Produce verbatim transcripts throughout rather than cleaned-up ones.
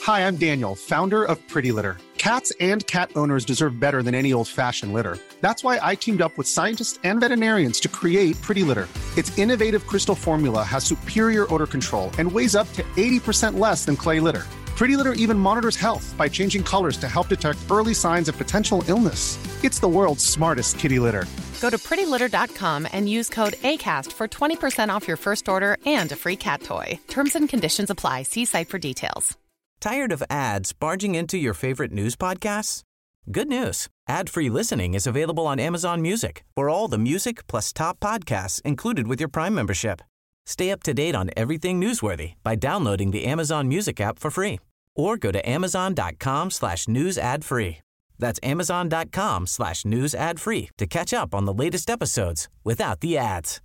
Hi, I'm Daniel, founder of Pretty Litter. Cats and cat owners deserve better than any old-fashioned litter. That's why I teamed up with scientists and veterinarians to create Pretty Litter. Its innovative crystal formula has superior odor control and weighs up to eighty percent less than clay litter. Pretty Litter even monitors health by changing colors to help detect early signs of potential illness. It's the world's smartest kitty litter. Go to pretty litter dot com and use code ACAST for twenty percent off your first order and a free cat toy. Terms and conditions apply. See site for details. Tired of ads barging into your favorite news podcasts? Good news. Ad-free listening is available on Amazon Music for all the music plus top podcasts included with your Prime membership. Stay up to date on everything newsworthy by downloading the Amazon Music app for free or go to amazon.com slash news ad free. That's amazon.com slash news ad free to catch up on the latest episodes without the ads.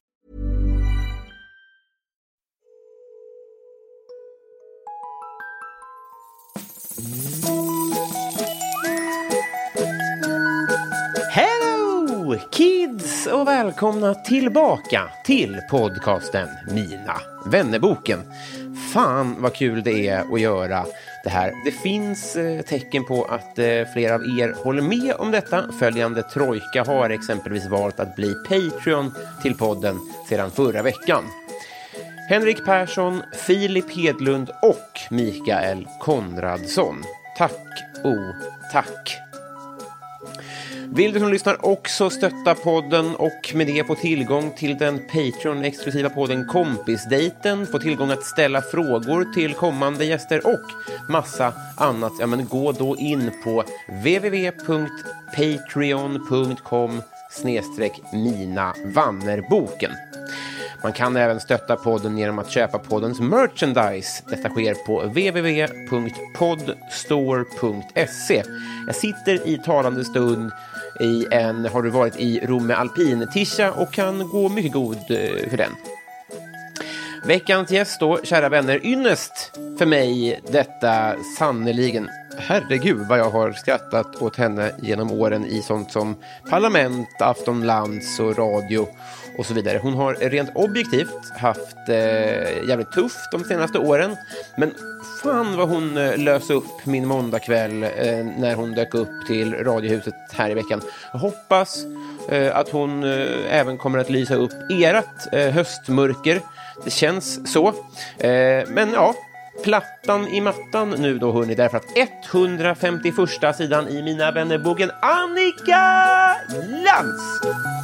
Hello kids och välkomna tillbaka till podcasten Mina vännerboken. Fan vad kul det är att göra det här. Det finns eh, tecken på att eh, flera av er håller med om detta. Följande trojka har exempelvis valt att bli Patreon till podden sedan förra veckan. Henrik Persson, Filip Hedlund och Mikael Konradsson. Tack och tack. Vill du som lyssnar också stötta podden och med det få tillgång till den Patreon-exklusiva podden Kompisdejten, få tillgång att ställa frågor till kommande gäster och massa annat, ja men gå då in på www punkt patreon punkt com snedstreck mina vannerboken. Man kan även stötta podden genom att köpa poddens merchandise. Detta sker på www punkt podstore punkt se. Jag sitter i talande stund i en, har du varit i Romme Alpin-tisha och kan gå mycket god för den. Veckans gäst då, kära vänner, ynnest för mig detta sannoliken. Herregud vad jag har skrattat åt henne genom åren i sånt som Parlament, Aftonlands och radio och så vidare. Hon har rent objektivt haft eh, jävligt tufft de senaste åren. Men fan vad hon eh, löste upp min måndagkväll eh, när hon dök upp till Radiohuset här i veckan. Jag hoppas eh, att hon eh, även kommer att lysa upp erat eh, höstmörker. Det känns så. Eh, men ja, plattan i mattan nu då hörni, därför att etthundrafemtioförsta sidan i Mina vännerboken Annika Lantz.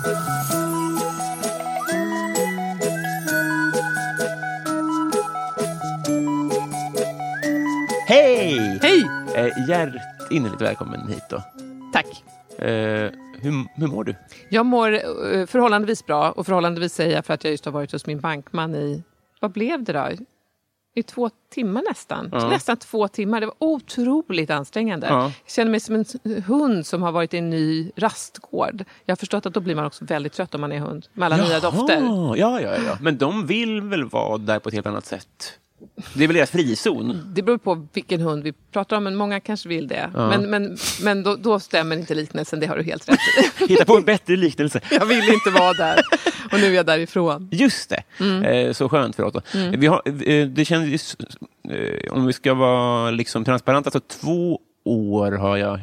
Hej! Hej! Eh, hjärtinnerligt välkommen hit då. Tack. Eh, hur, hur mår du? Jag mår eh, förhållandevis bra, och förhållandevis säger jag för att jag just har varit hos min bankman i, vad blev det då? I två timmar nästan. Ja. Nästan två timmar. Det var otroligt ansträngande. Ja. Jag känner mig som en hund som har varit i en ny rastgård. Jag har förstått att då blir man också väldigt trött om man är hund. Med alla Jaha, nya dofter. Ja, ja, ja. Men de vill väl vara där på ett helt annat sätt? Det är väl deras frizon? Det beror på vilken hund vi pratar om, men många kanske vill det. Ja. Men, men, men då, då stämmer inte liknelsen, det har du helt rätt i. Hitta på en bättre liknelse. Jag vill inte vara där. Och nu är jag därifrån. Just det. Mm. Eh, så skönt för oss då. Mm. Vi har, eh, det känns eh, om vi ska vara liksom transparenta, så två år har jag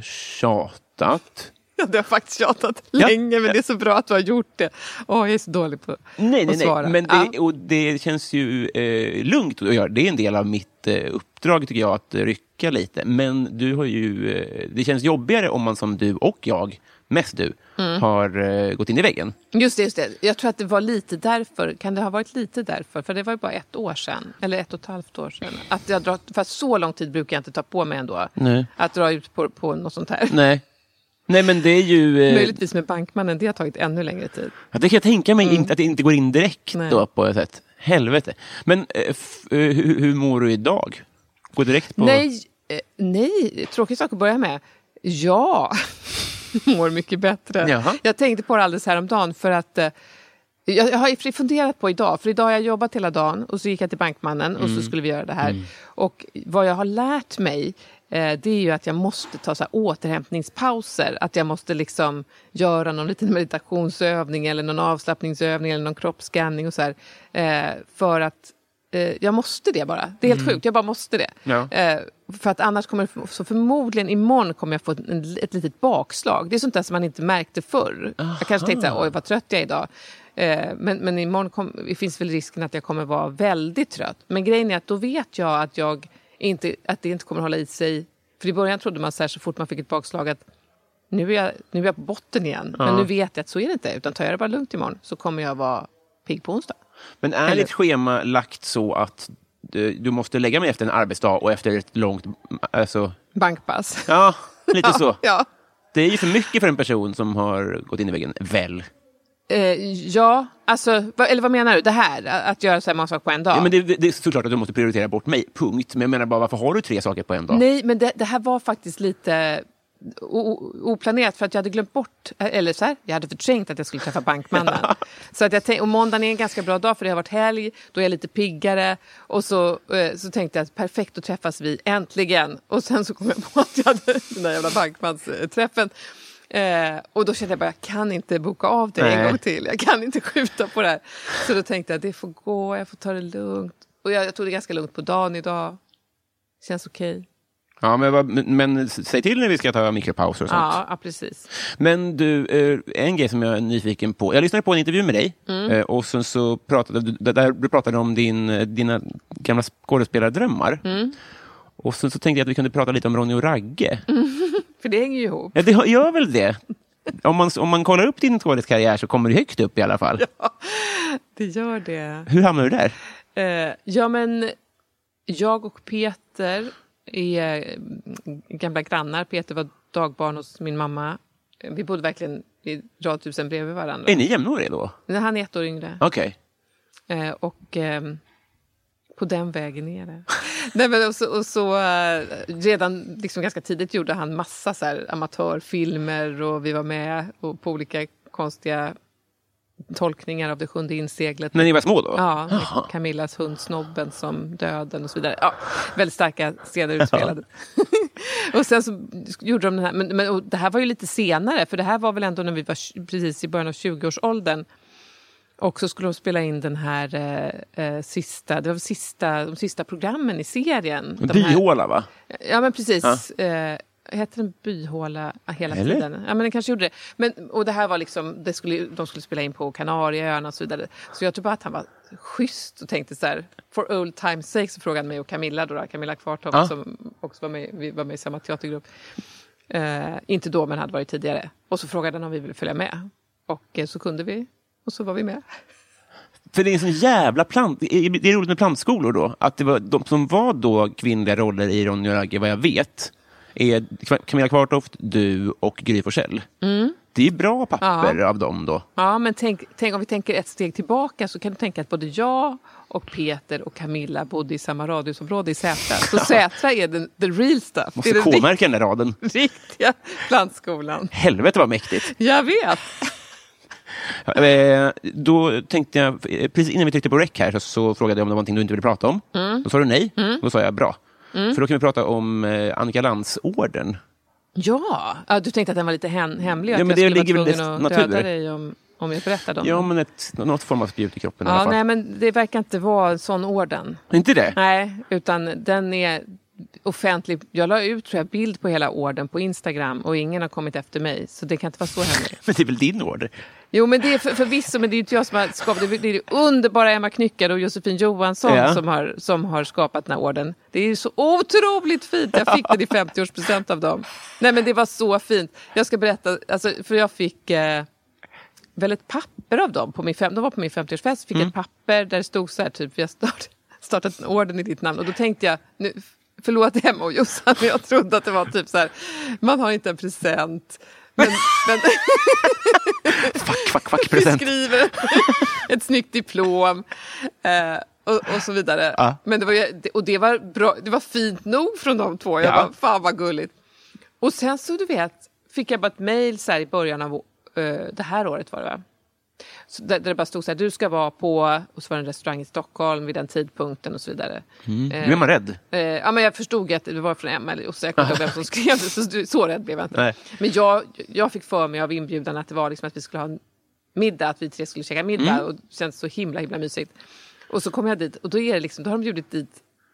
tjatat. Ja, det har faktiskt tjatat Ja. länge, men det är så bra att du har gjort det. Åh, jag är så dålig på Nej, nej, att svara. nej. Men det, Ja. och det känns ju eh, lugnt att göra. Det är en del av mitt eh, uppdrag tycker jag, att rycka lite. Men du har ju, eh, det känns jobbigare om man som du och jag, mest du, Mm. har eh, gått in i väggen. Just det, just det. Jag tror att det var lite därför. Kan det ha varit lite därför? För det var ju bara ett år sedan. Eller ett och ett halvt år sedan. Att jag drar, för så lång tid brukar jag inte ta på mig ändå. Nej. Att dra ut på, på något sånt här. Nej. Nej, men det är ju... Eh, Möjligtvis med bankmannen, det har tagit ännu längre tid. att det kan jag tänka mig Mm. inte, att det inte går in direkt Nej. då på ett sätt. Helvete. Men eh, f, eh, hur, hur mår du idag? Gå direkt på... Nej, eh, nej. Tråkig sak att börja med. Ja, mår mycket bättre. Jaha. Jag tänkte på det alldeles häromdagen för att... Eh, jag, jag har funderat på idag, för idag har jag jobbat hela dagen och så gick jag till bankmannen och så skulle vi göra det här. Mm. Och vad jag har lärt mig, eh, det är ju att jag måste ta så här återhämtningspauser. Att jag måste liksom göra någon liten meditationsövning eller någon avslappningsövning eller någon kroppsscanning och så här. Eh, för att eh, jag måste det bara. Det är helt Mm. sjukt, jag bara måste det. Ja. Eh, För att annars kommer det, så förmodligen imorgon kommer jag få ett, ett litet bakslag. Det är sånt där som man inte märkte förr. Aha. Jag kanske tänkte, oj vad trött jag är idag. Eh, men, men imorgon kom, det finns väl risken att jag kommer vara väldigt trött. Men grejen är att då vet jag att, jag inte, att det inte kommer hålla i sig. För i början trodde man så här, så fort man fick ett bakslag att nu är jag, nu är jag på botten igen. Ja. Men nu vet jag att så är det inte. Utan tar jag det bara lugnt imorgon så kommer jag vara pigg på onsdag. Men är Eller... ditt schema lagt så att du, du måste lägga mig efter en arbetsdag och efter ett långt... Alltså... bankpass? Ja, lite ja, så. Ja. Det är ju för mycket för en person som har gått in i väggen, väl? Eh, ja, alltså... Eller vad menar du? Det här? Att göra så här många saker på en dag? Ja, men det, det är såklart att du måste prioritera bort mig, punkt. Men jag menar bara, varför har du tre saker på en dag? Nej, men det, det här var faktiskt lite... oplanerat för att jag hade glömt bort, eller så här, jag hade förträngt att jag skulle träffa bankmannen. Så att jag tänkte, och måndagen är en ganska bra dag för det har varit helg, då är jag lite piggare och så, så tänkte jag att perfekt, att träffas vi äntligen. Och sen så kom jag på att jag hade den där jävla bankmansträffen. Eh, och då kände jag bara, jag kan inte boka av det Nej. en gång till. Jag kan inte skjuta på det här. Så då tänkte jag, det får gå, jag får ta det lugnt. Och jag, jag tog det ganska lugnt på dagen idag. Känns okej. Okay. Ja, men, men säg till när vi ska ta mikropauser och sånt. Ja, ja, precis. Men du, en grej som jag är nyfiken på. Jag lyssnade på en intervju med dig mm. och sen så pratade du, där du pratade om din, dina gamla skådespelardrömmar. Mm. Och sen så tänkte jag att vi kunde prata lite om Ronny och Ragge. Mm. För det hänger ju ihop. Ja, det gör väl det. Om man, om man kollar upp din skådeskarriär så kommer du högt upp i alla fall. Ja, det gör det. Hur hamnar du där? Uh, ja, men jag och Peter är gamla grannar. Peter var dagbarn hos min mamma. Vi bodde verkligen i radhusen bredvid varandra. Är ni jämnåriga då? Nej, han är ett år yngre. Okej. Okay. Eh, och eh, på den vägen är det. Nej, men och så, och så eh, redan liksom ganska tidigt gjorde han massa så här amatörfilmer och vi var med och på olika konstiga tolkningar av Det sjunde inseglet. När ni var små då? Ja, med Camillas hundsnobben som döden och så vidare. Ja, väldigt starka scener utspelade. Och sen så gjorde de den här, men, men och det här var ju lite senare, för det här var väl ändå när vi var precis i början av tjugoårsåldern. Och så skulle de spela in den här eh, sista, det var sista, de sista programmen i serien. Byhåla, va? Ja, men precis. Ja. Eh, heter den Byhåla hela Eller? tiden? Ja, men den kanske gjorde det. Men, och det här var liksom, det skulle, de skulle spela in på Kanarieöarna och så vidare. Så jag tror bara att han var schysst och tänkte så här, for old time's sake, så frågade mig och Camilla då, Camilla Kvartoft ja. som också var med, vi var med i samma teatergrupp. Eh, inte då, men hade varit tidigare. Och så frågade han om vi ville följa med. Och eh, så kunde vi. Och så var vi med. För det är en sån jävla plant... Det är roligt med plantskolor då. Att det var de som var då kvinnliga roller i Ronny och Ragge, vad jag vet, är Camilla Kvartoft, du och Gry Forssell. Mm. Det är bra papper ja. av dem då. Ja, men tänk, tänk om vi tänker ett steg tillbaka, så kan du tänka att både jag och Peter och Camilla bodde i samma radhusområde i Sätra. Så Sätra är den the real stuff. Måste det är K-märka den där raden. Riktiga plantskolan. Helvete vad mäktigt. Jag vet. Då tänkte jag, precis innan vi tryckte på rec här, så, så frågade jag om det var någonting du inte ville prata om. Mm. Då sa du nej. Mm. Då sa jag bra. Mm. För då kan vi prata om eh, Annika Lantz-orden. Ja. ja, du tänkte att den var lite hem- hemlig. Ja, att men jag det skulle ligger vara väl tvungen i att döda dig om, om jag berättade om Ja, den. men ett, något form av spjut i kroppen ja, i alla fall. Nej, men det verkar inte vara en sån orden. Inte det? Nej, utan den är offentlig. Jag la ut, tror jag, bild på hela orden på Instagram och ingen har kommit efter mig. Så det kan inte vara så hemligt. Men det är väl din order? Jo, men det är för, förvisso, men det är ju inte jag som har skapat det. Det är det underbara Emma Knyckare och Josefin Johansson ja. som, har, som har skapat den här orden. Det är ju så otroligt fint. Jag fick det i femtio-årspresent av dem. Nej, men det var så fint. Jag ska berätta, alltså, för jag fick eh, väl ett papper av dem. På min fem, de var på min femtio-årsfest. Fick mm. ett papper där det stod så här, typ, vi har start, startat en orden i ditt namn. Och då tänkte jag, nu, förlåt Emma och Jossan, men jag trodde att det var typ så här, man har inte en present. Men, men fuck, fuck, fuck, present. Vi skriver ett, ett snyggt diplom eh, och, och så vidare. Ja. Men det var, och det var, bra, det var fint nog från de två. Jag ja. bara, fan vad gulligt. Och sen så du vet, fick jag bara ett mejl så här i början av uh, det här året var det va? Så där, där det bara stod så här, du ska vara på, och så var det en restaurang i Stockholm vid den tidpunkten och så vidare. Mm. Eh, blev man rädd? Eh, ja, men jag förstod att det var från Emma, och säkert av vem som skrev det, så, så rädd blev jag inte. Nej. Men jag, jag fick för mig av inbjudan att det var liksom att vi skulle ha en middag, att vi tre skulle käka middag mm. och det känns så himla, himla mysigt. Och så kom jag dit och då är det liksom, då har de bjudit dit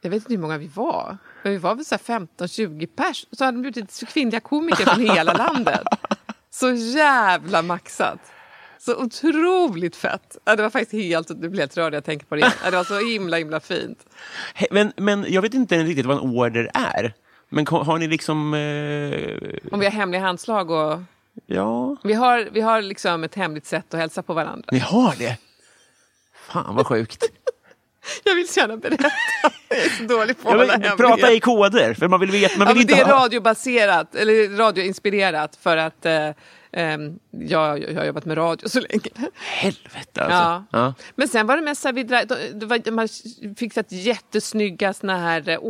jag vet inte hur många vi var. Men vi var väl så här femton tjugo pers. Så hade de bjudit kvinnliga komiker från hela landet. Så jävla maxat. Så otroligt fett. Ja, det var faktiskt helt, det blev helt rörd jag tänker på det. Ja, det var så himla, himla fint. Hey, men, men jag vet inte riktigt vad en order är. Men har ni liksom... Eh... Om vi har hemliga handslag och... Ja. Vi har, vi har liksom ett hemligt sätt att hälsa på varandra. Ni har det? Fan vad sjukt. Jag vill gärna berätta. Jag är så dålig på att hålla hemlighet. Prata i koder, för man vill veta... Man vill ja, inte det är ha... radiobaserat, eller radioinspirerat, för att eh, eh, jag, jag har jobbat med radio så länge. Helvete alltså. Ja. Ja. Men sen var det mest så här, vi dra, det var, man fick så jättesnygga såna här eh,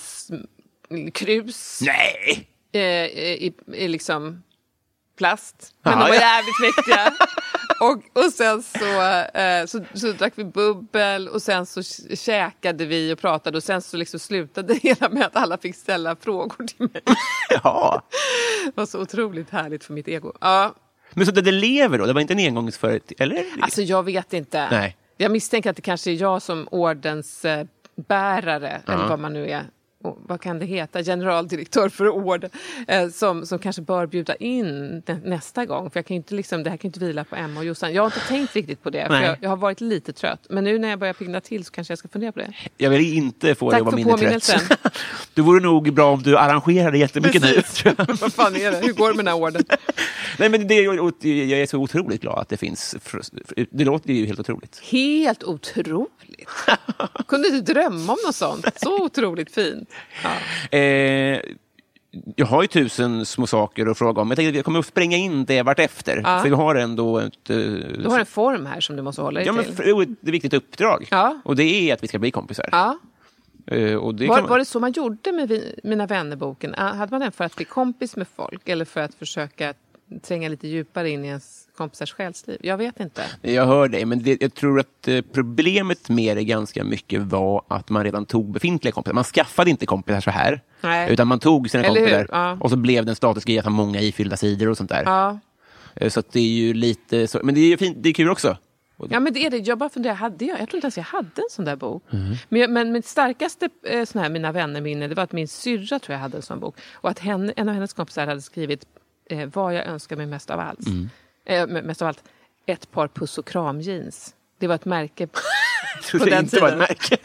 ordenskrus. Nej! Eh, i, i liksom plast. Men Aha, de var ja. jävligt mäktiga. Och, och sen så, eh, så, så drack vi bubbel och sen så käkade vi och pratade och sen så liksom slutade det hela med att alla fick ställa frågor till mig. Ja. Det var så otroligt härligt för mitt ego. Ja. Men så det, det lever då? Det var inte en engångsföreteelse, eller? Alltså jag vet inte. Nej. Jag misstänker att det kanske är jag som ordensbärare, eller vad man nu är. Och vad kan det heta? Generaldirektör för orden. Eh, som, som kanske bör bjuda in nä- nästa gång. För jag kan inte liksom, det här kan inte vila på Emma och Jossan. Jag har inte tänkt riktigt på det. För jag, jag har varit lite trött. Men nu när jag börjar pigna till så kanske jag ska fundera på det. Jag vill inte få Tack dig att vara för mindre påminnelsen. trött. Det vore nog bra om du arrangerade jättemycket nu. Vad fan är det? Hur går det med den här orden? Nej, men det, jag är så otroligt glad att det finns. Det låter ju helt otroligt. Helt otroligt. Kunde du drömma om något sånt? Så otroligt fint. Ja. Eh, jag har ju tusen små saker att fråga om. Jag tänkte att jag kommer att springa in det vart efter. Ja. För vi har ändå ett... Eh, Du har en form här som du måste hålla dig ja, men till. det är ett viktigt uppdrag. Ja. Och det är att vi ska bli kompisar. Ja. Eh, och det Var, kan man... var det så man gjorde med vi, Mina vännerboken? Hade man den för att bli kompis med folk eller för att försöka tränga lite djupare in i ens kompisars själsliv? Jag vet inte. Jag hör dig, men det, jag tror att eh, problemet med det ganska mycket var att man redan tog befintliga kompisar. Man skaffade inte kompisar så här. Nej. Utan man tog sina Eller kompisar hur? Ja. och så blev den statiska grejen att ha många ifyllda sidor och sånt där. Ja. Eh, Så att det är ju lite så, men det är ju fint, det är kul också. Ja, men det är det. Jag bara funderar, hade jag? Jag tror inte ens jag hade en sån där bok. Mm. Men, jag, men mitt starkaste eh, sån här Mina vänner-minne, det var att min syrra tror jag hade en sån bok. Och att henne, en av hennes kompisar hade skrivit eh, vad jag önskar mig mest av allt. Mm. Eh, mest av allt, ett par puss och kram jeans. Det var ett märke på, Jag på det den inte var ett tiden. märke.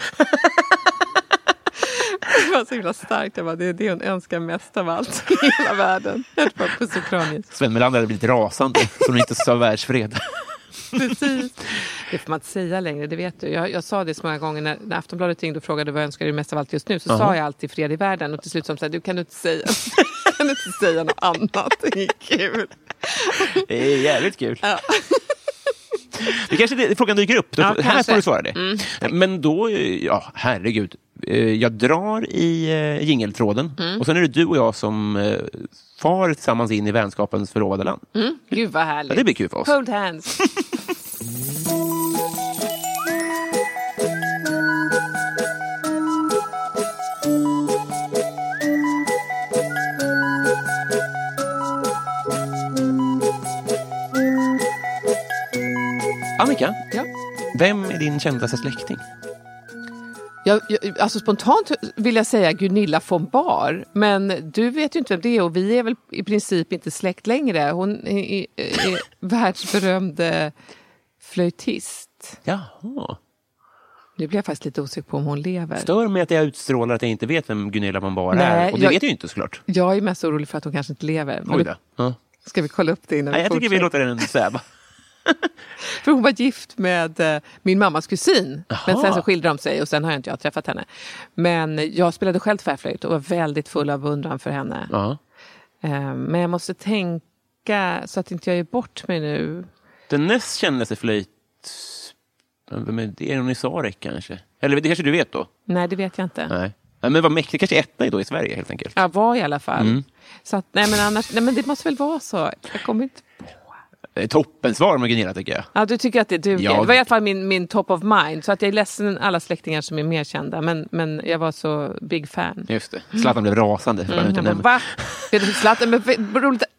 Det var så himla starkt. Jag bara, det är det hon önskar mest av allt i hela världen. Ett par puss och kram jeans. Sven Melander hade blivit rasande som inte sa världsfred. Precis. Det får man inte säga längre, det vet du. Jag, jag sa det så många gånger när, när Aftonbladet ringde och frågade vad jag önskar dig mest av allt just nu. Så uh-huh. sa jag alltid fred i världen. Och till slut som så här, du kan inte säga, kan du inte säga något annat. Det är kul. Det är jävligt kul. Ja. Det kanske det, frågan dyker upp. Då, Ja, här kanske. får du svara det. Mm. Men då, ja, herregud. Eh, Jag drar i eh, jingeltråden. Mm. Och sen är det du och jag som eh, far tillsammans in i vänskapens förlovade land. Mm. Gud vad härligt. Ja, det blir kul för oss. Hold hands. Annika, Ja. vem är din kändaste släkting? Jag, jag, alltså spontant vill jag säga Gunilla von Bar, men du vet ju inte vem det är och vi är väl i princip inte släkt längre. Hon är, är, är världsberömd eh, flöjtist. Jaha. Nu blir jag faktiskt lite osäker på om hon lever. Stör mig att jag utstrålar att jag inte vet vem Gunilla von Bar Nej, är. Och det jag- vet jag ju inte såklart. Jag är mest orolig för att hon kanske inte lever. Men Oj det- då. Ja. Ska vi kolla upp det innan Nej, vi jag tycker vi fortsätter? låter den sväva. För hon var gift med eh, min mammas kusin. Jaha. Men sen så skilde de sig och sen har jag inte jag träffat henne. Men jag spelade själv tvärflöjt och var väldigt full av beundran för henne. Ja. Eh, men jag måste tänka så att inte jag ger bort mig nu. Den näst kändaste flöjt... Vem är det? Är det någon i Sarek kanske? Eller det kanske du vet då? Nej, det vet jag inte. Nej. Ja, men vad mäktigt. Kanske etta då i Sverige helt enkelt. Jag var i alla fall. Mm. Så att, nej men annars, nej men det måste väl vara så. Jag kommer inte... Eh, Toppensvar med Gunilla tycker jag. Ja, du tycker att det duger. Ja. Det var i alla fall min, min top of mind. Så att jag är ledsen alla släktingar som är mer kända. Men, men jag var så big fan. Just det. Zlatan blev rasande. För Mm, mm. jag bara, va? Vet du, Zlatan, men roligt. Nej,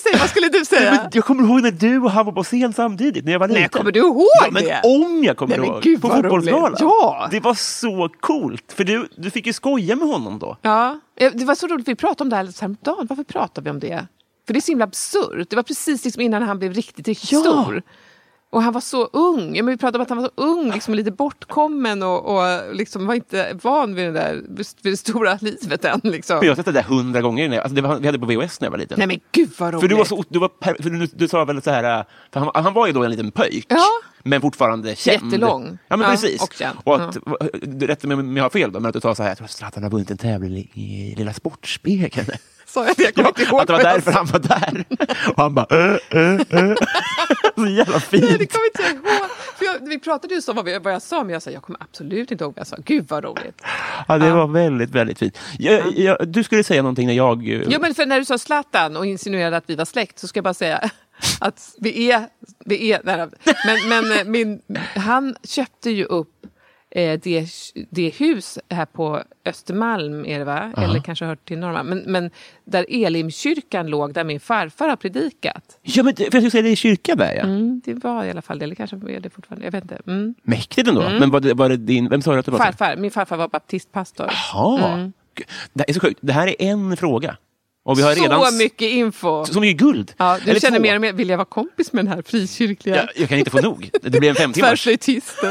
säg, vad skulle du säga? Men jag kommer ihåg när du och han var på scen samtidigt när jag var liten. Nej, kommer du ihåg ja, men det? om jag kommer Nej, ihåg. Gud, på fotbollsgalan. Ja. Det var så coolt. För du, du fick ju skoja med honom då. Ja, det var så roligt. Vi pratade om det här häromdagen. Varför pratar vi om det? För det är så himla absurt. Det var precis liksom innan han blev riktigt, riktigt ja. stor. Och han var så ung. Ja, men vi pratade om att han var så ung, liksom lite bortkommen och, och liksom var inte van vid det där vid det stora livet än. Liksom. Jag har sett det där hundra gånger. Alltså det var, vi hade på V H S när jag var liten. Nej men gud vad roligt. För du var så, du var, för du, du sa väl så här, för han, han var ju då en liten pöjk. Ja. Men fortfarande känd. Jättelång. Ja, men ja, precis. Och känd. Och att, ja. Du rätt med om jag har fel då, men att du sa så här, jag tror att Zlatan har vunnit en tävling i Lilla Sportspegeln. Så jag, jag kommer inte ihåg att det var därför han var där. Och han bara, äh, äh, äh. Så jävla fint. Nej, det kommer inte jag ihåg. För jag, vi pratade ju om vad, vad jag sa, men jag sa, jag kommer absolut inte ihåg vad jag sa. Gud vad roligt. Ja, det ja. var väldigt, väldigt fint. Jag, jag, du skulle säga någonting när jag... Ja, men för när du sa Zlatan och insinuerade att vi var släkt så ska jag bara säga att vi är... Vi är nej, men men min, han köpte ju upp eh, det, det hus här på Östermalm, är det va? Uh-huh. Eller kanske hört till Norrmalm. Men, men där Elimkyrkan låg, där min farfar har predikat. Ja, men för jag skulle säga det är kyrka där, ja. Mm, det var i alla fall det, eller kanske är det fortfarande, jag vet inte. Mm. Mäktigt ändå. Mm. Men var det, var det din, vem sa du att det var? Farfar, min farfar var baptistpastor. Jaha. Mm. Det är så sjukt. Det här är en fråga. Och vi har redan så mycket info. Som är guld. Ja, du Eller känner två. mer och mer, vill jag vara kompis med den här frikyrkliga? Ja, jag kan inte få nog. Det blir en fem timmar. Tvärslöjtisten.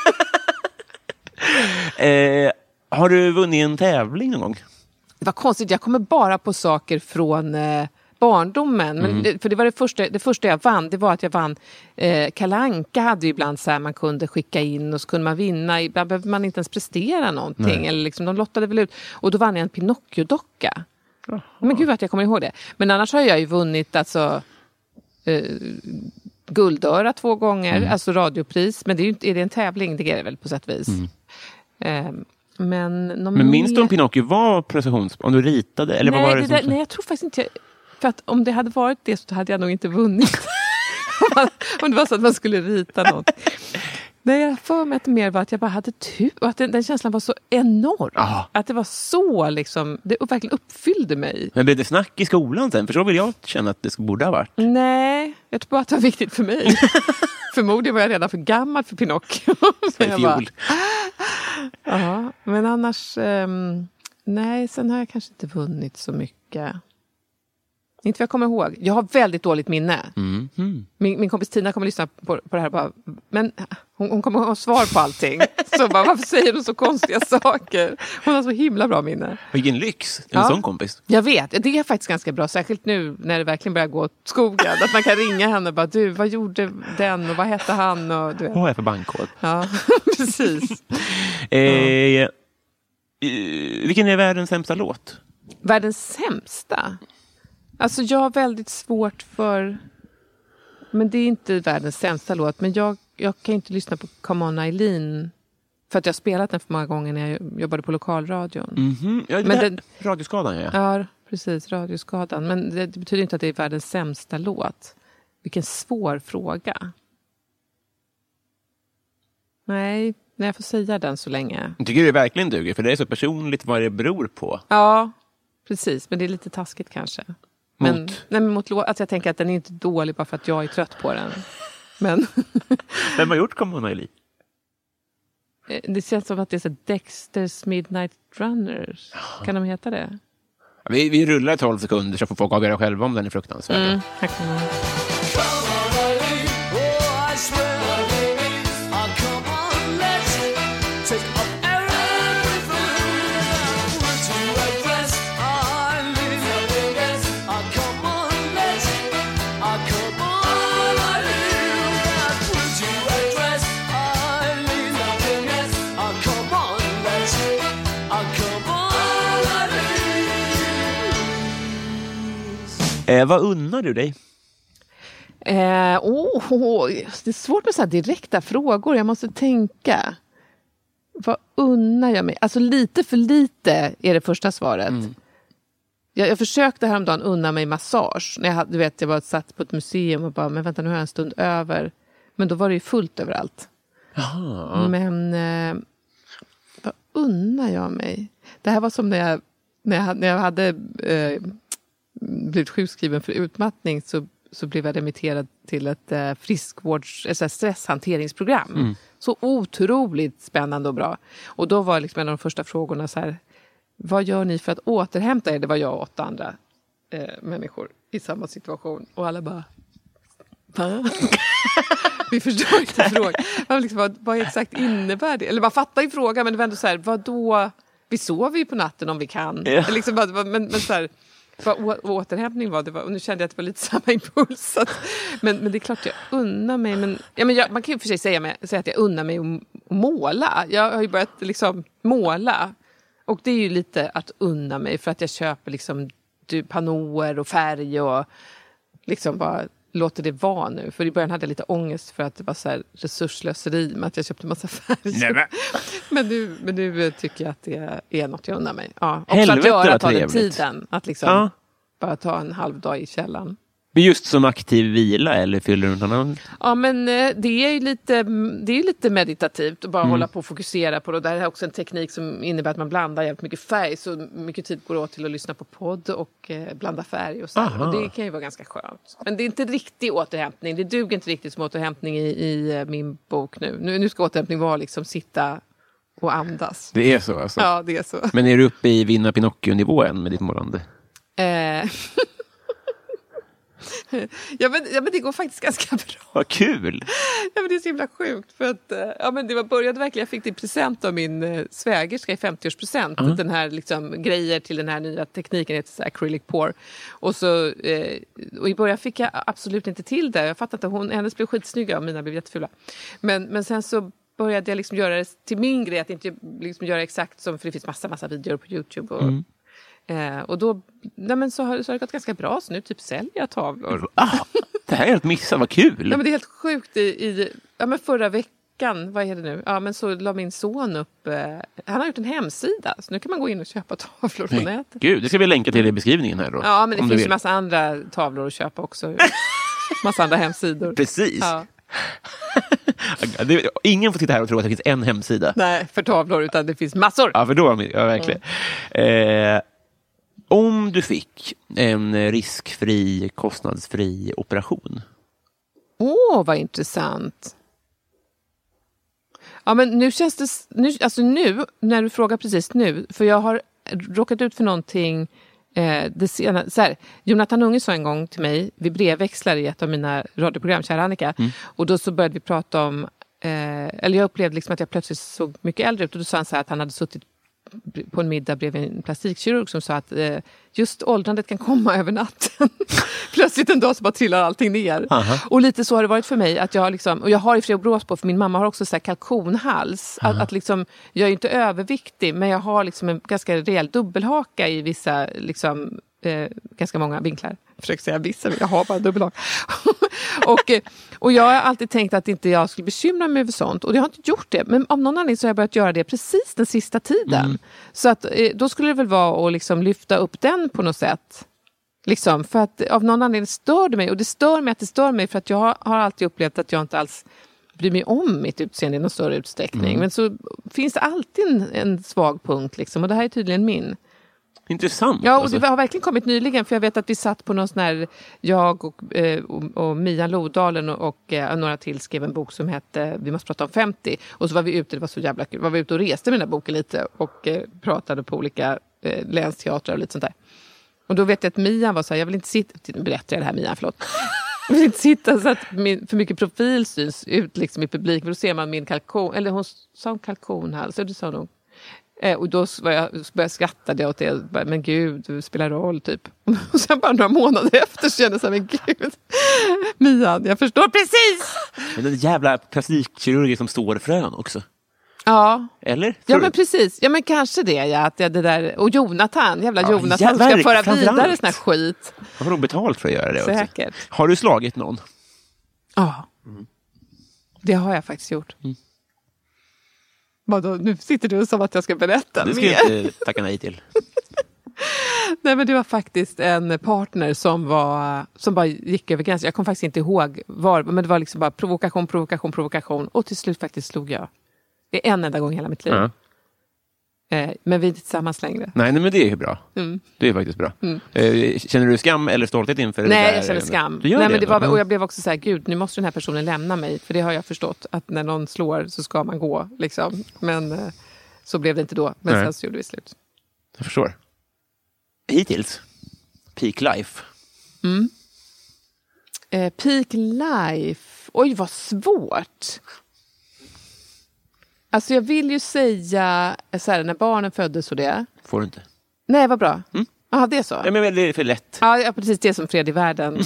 eh, har du vunnit en tävling någon gång? Det var konstigt, jag kommer bara på saker från eh, barndomen. Men, mm. För det var det första, det första jag vann, det var att jag vann eh, Kalle Anka hade ju ibland så här man kunde skicka in och så kunde man vinna. Ibland behövde man inte ens prestera någonting. Eller liksom, de lottade väl ut. Och då vann jag en Pinocchio-docka. Jaha. Men gud att jag kommer ihåg det. Men annars har jag ju vunnit alltså eh, Guldöra två gånger, mm. alltså radiopris. Men det är ju inte, är det en tävling, det är det väl på sätt vis. Mm. Eh, men men minns mer... du om Pinocchio var prestations... Om du ritade? Eller nej, vad var det det som... där, nej, jag tror faktiskt inte... För att om det hade varit det så hade jag nog inte vunnit. Om det var så att man skulle rita något. Nej, jag för mig att det mer var att jag bara hade tur. Och att den, den känslan var så enorm. Aha. Att det var så liksom... Det verkligen uppfyllde mig. Men blev det snack i skolan sen? För så vill jag känna att det borde ha varit. Nej, jag tror bara att det var viktigt för mig. Förmodligen var jag redan för gammal för Pinocchio. Så jag bara, ja, men annars... Um, nej, sen har jag kanske inte vunnit så mycket. Inte vad jag kommer ihåg. Jag har väldigt dåligt minne. Mm. Mm. Min, min kompis Tina kommer lyssna på, på det här. Bara, men hon, hon kommer ha svar på allting. Så bara, varför säger du så konstiga saker? Hon har så himla bra minne. Vilken lyx, en ja. sån kompis. Jag vet, det är faktiskt ganska bra. Särskilt nu när det verkligen börjar gå åt skogen. Att man kan ringa henne och bara, du, vad gjorde den? Och vad hette han? Och, du vet. Vad har jag för bankkod? Ja, precis. eh, ja. Vilken är världens sämsta låt? Världens sämsta? Alltså jag har väldigt svårt för... Men det är inte världens sämsta låt. Men jag, jag kan inte lyssna på Come On Eileen. För att jag har spelat den för många gånger när jag jobbade på lokalradion. Mm-hmm. Ja, men den, radioskadan, ja. Ja, precis. Radioskadan. Men det, det betyder inte att det är världens sämsta låt. Vilken svår fråga. Nej, när jag får säga den så länge. Jag tycker det verkligen duger. För det är så personligt vad det beror på. Ja, precis. Men det är lite taskigt kanske. Men, mot? Nej, men mot att jag tänker att den är inte dålig bara för att jag är trött på den. Men vem har gjort Come On Eileen? Det känns som att det är så Dexter's Midnight Runners. Kan de heta det? Vi, vi rullar i tolv sekunder så får folk avgöra själva om den är fruktansvärd. Mm, tack. Eh, vad unnar du dig? Eh, oh, det är svårt med så här direkta frågor. Jag måste tänka. Vad unnar jag mig? Alltså lite för lite är det första svaret. Mm. Jag, jag försökte häromdagen unna mig massage. När jag, hade, du vet, jag var satt på ett museum och bara, men vänta nu har jag en stund över. Men då var det ju fullt överallt. Aha. Men eh, vad unnar jag mig? Det här var som när jag, när jag, när jag hade... Eh, blivit sjukskriven för utmattning så, så blev jag remitterad till ett eh, friskvårds, alltså stresshanteringsprogram. Mm. Så otroligt spännande och bra. Och då var liksom en av de första frågorna så här, vad gör ni för att återhämta er? Det var jag och åtta andra eh, människor i samma situation. Och alla bara, va? Vi förstår inte frågan. Man liksom, vad, vad exakt innebär det? Eller man fattar ju frågan, men det var ändå så här, vad då? Vi sover ju på natten om vi kan. Ja. Liksom, men, men så här, vad å, återhämtning var det var, och nu kände jag att det var lite samma impuls. Att, men, men det är klart jag unnar mig. Men, ja, men jag, man kan ju för sig säga, med, säga att jag unnar mig att måla. Jag har ju börjat liksom måla. Och det är ju lite att unna mig för att jag köper liksom panoer och färg och liksom bara låter det vara nu. För i början hade jag lite ångest för att det var så här resurslöseri med att jag köpte massa färger. Nej, men, nu, men nu tycker jag att det är något jag unnar mig. Ja. Och Helvete, för att göra, ta den tiden. Att liksom ja. bara ta en halv dag i källan. Just som aktiv vila eller fyller du någon annan? Ja, men det är ju lite, det är lite meditativt att bara mm. hålla på och fokusera på det. Och det här är också en teknik som innebär att man blandar jävligt mycket färg. Så mycket tid går åt till att lyssna på podd och eh, blanda färg och så. Och det kan ju vara ganska skönt. Men det är inte riktig återhämtning. Det duger inte riktigt som återhämtning i, i min bok nu. nu. Nu ska återhämtning vara liksom sitta och andas. Det är så alltså? Ja, det är så. Men är du uppe i vinna Pinocchio-nivå än med ditt målande? Eh... Ja men, ja men det går faktiskt ganska bra. Vad kul! Ja men det är så himla sjukt för att ja men det var började verkligen, jag fick det i present av min eh, svägerska i femtioårspresent. Uh-huh. Den här liksom grejer till den här nya tekniken heter så acrylic pour. Och så eh, och i början fick jag absolut inte till det. Jag fattade att hon hennes blev skitsnygga och mina blev jättefula. Men men sen så började jag liksom göra det till min grej att inte liksom göra exakt som, för det finns massa massa videor på YouTube och mm. Eh, och då nej men så, har, så har det gått ganska bra, så nu typ säljer jag tavlor. Ah, det här är helt missat, vad kul! Ja, men det är helt sjukt. I, i, ja, men förra veckan, vad är det nu? Ja, men så la min son upp, eh, han har gjort en hemsida, så nu kan man gå in och köpa tavlor på Nej, nätet. Gud, det ska vi länka till i beskrivningen här då. Ja, men det finns ju massa andra tavlor att köpa också. Massa andra hemsidor. Precis. Ja. Det, ingen får sitta här och tro att det finns en hemsida. Nej, för tavlor, utan det finns massor. Ja, för då, ja, verkligen. Mm. Eh, Om du fick en riskfri, kostnadsfri operation. Åh, oh, vad intressant. Ja, men nu känns det... Nu, alltså nu, när du frågar precis nu, för jag har råkat ut för någonting... Eh, det sena, så här, Jonathan Unge sa en gång till mig, vi brevväxlade i ett av mina radioprogram, kära Annika. Mm. Och då så började vi prata om... Eh, eller jag upplevde liksom att jag plötsligt såg mycket äldre ut. Och då sa han så här att han hade suttit på en middag bredvid en plastikkirurg som sa att eh, just åldrandet kan komma över natten. Plötsligt en dag så bara trillar allting ner. Aha. Och lite så har det varit för mig. Att jag, liksom, och jag har i Freobros på, för min mamma har också så här kalkonhals. Att, att liksom, jag är inte överviktig, men jag har liksom en ganska rejäl dubbelhaka i vissa, liksom, eh, ganska många vinklar. Jag försöker säga vissa, jag har bara dubbelhaka. och, och jag har alltid tänkt att inte jag skulle bekymra mig över sånt. Och jag har inte gjort det. Men av någon anledning så har jag börjat göra det precis den sista tiden. Mm. Så att, då skulle det väl vara att liksom lyfta upp den på något sätt. Liksom, för att av någon anledning stör det mig. Och det stör mig att det stör mig. För att jag har alltid upplevt att jag inte alls bryr mig om mitt utseende i någon större utsträckning. Mm. Men så finns det alltid en, en svag punkt. Liksom, och det här är tydligen min. Intressant. Ja, och det har verkligen kommit nyligen, för jag vet att vi satt på någon sån här, jag och, eh, och, och Mia Lodalen och, och eh, några till skrev en bok som hette Vi måste prata om femtio, och så var vi ute, det var så jävla kul, var vi ute och reste med den här boken lite och eh, pratade på olika eh, länsteatrar och lite sånt där. Och då vet jag att Mia var så här, jag vill inte sitta, berättar jag det här Mia, förlåt. Jag vill inte sitta så att min, för mycket profil syns ut liksom i publik, för då ser man min kalkon, eller hon sa om kalkonhals, och det sa hon. Eh, och då var jag, började jag skratta jag åt det. Bara, men gud, det spelar roll typ. Och sen bara några månader efter så kände jag så här, men gud, Mia, jag förstår precis. Men den jävla plastikkirurger som står frön också. Ja. Eller? Tror ja, du? men precis. Ja, men kanske det, ja. Att det där. Och Jonathan, jävla ja, Jonathan ja, ska föra vidare sån här skit. Han får nog betalt för att göra det också. Säkert. Har du slagit någon? Ja. Mm. Det har jag faktiskt gjort. Mm. Vadå? Nu sitter du som att jag ska berätta. Det ska jag inte tacka nej till. Nej, men det var faktiskt en partner som var som bara gick över gränsen. Jag kommer faktiskt inte ihåg var, men det var liksom bara provokation, provokation, provokation. Och till slut faktiskt slog jag. Det är en enda gång i hela mitt liv. Mm. Eh, men vi är inte tillsammans längre. Nej, nej men det är ju bra. Mm. Det är faktiskt bra. Mm. Eh, känner du skam eller stolthet inför Nej, det där? Nej, jag känner skam. Du gör nej, det, men det var, då? och jag blev också så här, gud, nu måste den här personen lämna mig. För det har jag förstått, att när någon slår så ska man gå. Liksom. Men eh, så blev det inte då. Men nej. sen så gjorde vi slut. Jag förstår. Hittills. Peak life. Mm. Eh, peak life. Oj, vad svårt. Alltså jag vill ju säga så här, när barnen föddes och det. Får du inte. Nej, vad bra. Mm. Ja, det är så. Ja, men det är för lätt. Ja, precis, det är som fred i världen.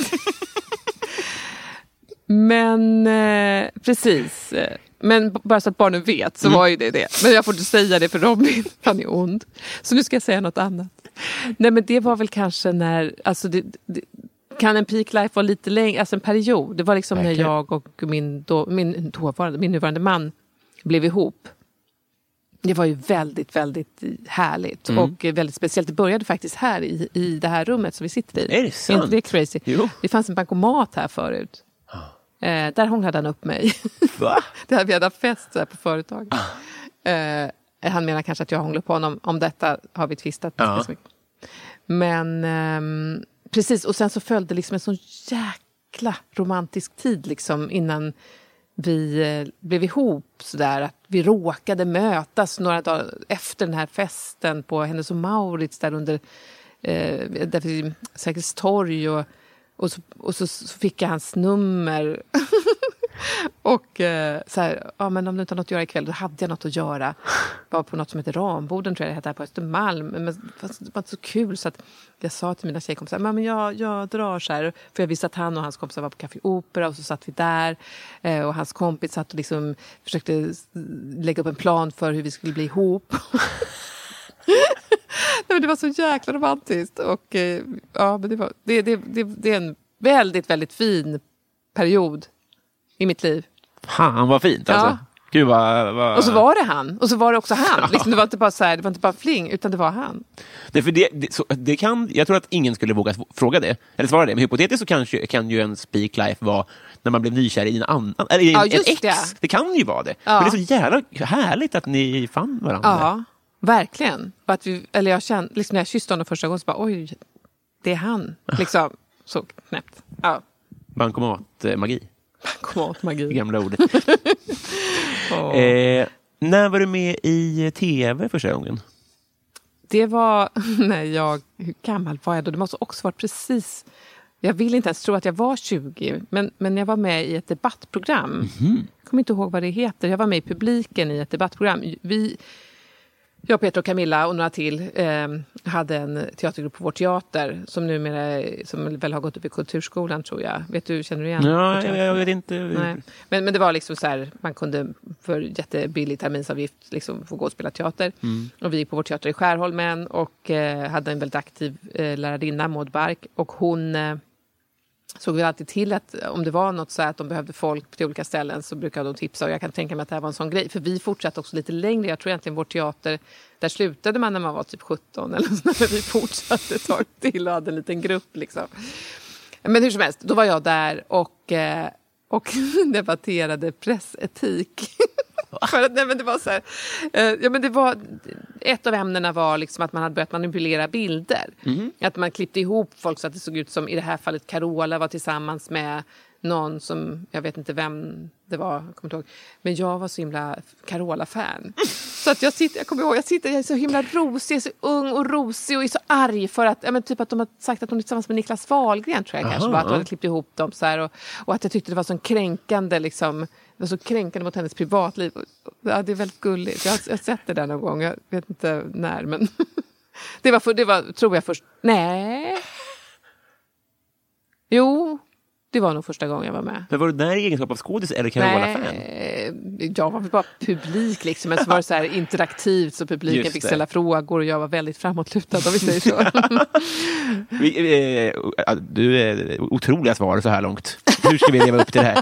Men eh, precis. Men b- bara så att barnen vet så mm. var ju det det. Men jag får inte säga det för Robin, han är ond. Så nu ska jag säga något annat. Nej, men det var väl kanske när, alltså det, det, kan en peak life vara lite längre, alltså en period. Det var liksom Verkligen. När jag och min, då, min, dåvarande, min nuvarande man blev ihop. Det var ju väldigt, väldigt härligt mm. och väldigt speciellt. Det började faktiskt här i, i det här rummet som vi sitter i. Är det sant? Inte det är crazy? Jo. Det fanns en bankomat här förut. Ah. Eh, där hånglade han upp mig. Va? Det hade vi hade fest så här på företag. Ah. Eh, han menar kanske att jag hånglade på honom. Om detta har vi tvistat. Ah. Men eh, precis, och sen så följde liksom en sån jäkla romantisk tid liksom innan vi eh, blev ihop så där att vi råkade mötas några dagar efter den här festen på Hennes och Mauritz där under eh, där vid Sergels torg och, och, så, och så, så fick jag hans nummer och eh, så här, ja men om du inte har något att göra ikväll, då hade jag något att göra. Var på något som heter Ramboden tror jag det hette här på Östermalm, men det var inte så kul så att jag sa till mina tjejkompisar, men jag, jag drar så här, för jag visste att han och hans kompisar var på Café Opera och så satt vi där eh, och hans kompis satt och liksom försökte lägga upp en plan för hur vi skulle bli ihop. Nej, men det var så jäkla romantiskt och eh, ja, men det var det, det, det, det är en väldigt, väldigt fin period i mitt liv. Han var fint alltså. Ja. Gud vad, vad... Och så var det han. Och så var det också han. Ja. Liksom, det var inte bara så här, det var inte bara fling, utan det var han. Det, för det, det, så, det kan, jag tror att ingen skulle våga fråga det. Eller svara det. Men hypotetiskt så kanske, kan ju en peak life vara när man blev nykär i en annan, eller i ja, ett ex. Det. det kan ju vara det. Ja. Men det är så jävla härligt att ni fann varandra. Ja, verkligen. Att vi, eller jag kände, liksom när jag kysste honom första gången så bara, oj, det är han. Liksom, så knäppt. Ja. Bankomat-magi. Bankomat-magi. Gamla ordet. oh. eh, när var du med i tv första gången? Det var när jag, hur gammal var jag då? Det måste också varit precis, jag vill inte ens tro att jag var tjugo, men, men jag var med i ett debattprogram. Mm-hmm. Jag kommer inte ihåg vad det heter. Jag var med i publiken i ett debattprogram. Vi, jag, Peter och Camilla och några till eh, hade en teatergrupp på vår teater som numera som väl har gått upp i Kulturskolan tror jag. Vet du, känner du igen? Ja, jag, jag vet inte. Nej. Men, men det var liksom så här, man kunde för jättebillig terminsavgift liksom få gå och spela teater. Mm. Och vi gick på vår teater i Skärholmen och eh, hade en väldigt aktiv eh, lärarinna, Maud Bark. Och hon eh, såg vi alltid till att om det var något så att de behövde folk till olika ställen så brukade de tipsa, och jag kan tänka mig att det här var en sån grej, för vi fortsatte också lite längre. Jag tror egentligen vår teater, där slutade man när man var typ sjutton eller så, när vi fortsatte ett tag till och hade en liten grupp liksom. Men hur som helst, då var jag där och, och debatterade pressetik. För att, nej, men det var så här, eh, ja, men det var, ett av ämnena var liksom att man hade börjat manipulera bilder. Mm. Att man klippte ihop folk så att det såg ut som, i det här fallet Carola var tillsammans med någon som, jag vet inte vem det var, jag kommer inte ihåg. Men jag var så himla Carola-fan. Så att jag sitter, jag kommer ihåg, jag sitter, jag är så himla rosig, jag är så ung och rosig och är så arg för att, ja, men typ att de har sagt att hon är tillsammans med Niklas Wahlgren tror jag. Aha. Kanske, bara att de hade klippt ihop dem så här, och, och att jag tyckte det var så kränkande liksom, det var så kränkande mot hennes privatliv. Ja, det är väldigt gulligt. Jag har, jag har sett det där någon gång, jag vet inte när, men det var, för, det var tror jag först, nej. Jo, det var nog första gången jag var med. Men var du där i egenskap av skådis eller Carola-fan? Nej, jag var väl bara publik liksom. Men så var det så här interaktivt så publiken fick ställa frågor och jag var väldigt framåtlutad, om vi säger så. vi, eh, du är otroliga svar så här långt. Hur ska vi leva upp till det här?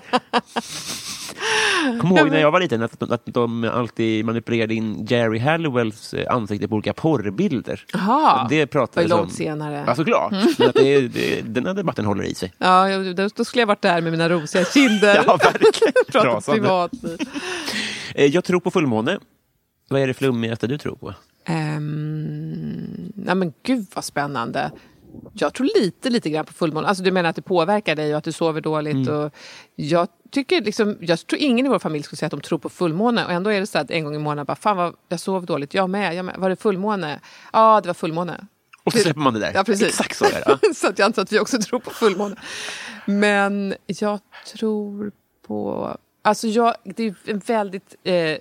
Kom ihåg när jag var liten att de, att de alltid manipulerade in Jerry Halliwells ansikte på olika porrbilder. Jaha, det pratade långt om, senare. Ja, såklart. Mm. Men att det, det, den här debatten håller i sig. Ja, då, då skulle jag varit där med mina rosiga kinder. Ja, verkligen. Pratat privat. Jag tror på fullmåne. Vad är det flummigaste du tror på? Um, ja, men gud vad spännande. Jag tror lite, lite grann på fullmåne. Alltså du menar att det påverkar dig och att du sover dåligt. Mm. Och jag tycker liksom, jag tror ingen i vår familj skulle säga att de tror på fullmåne. Och ändå är det så att en gång i månaden bara, fan vad jag sov dåligt. Jag med, jag med. Var det fullmåne? Ja, det var fullmåne. Och så släpper man det där. Ja, precis. Exakt så är det. Ja. Så att jag antar att vi också tror på fullmåne. Men jag tror på... Alltså jag, det är en väldigt... Eh,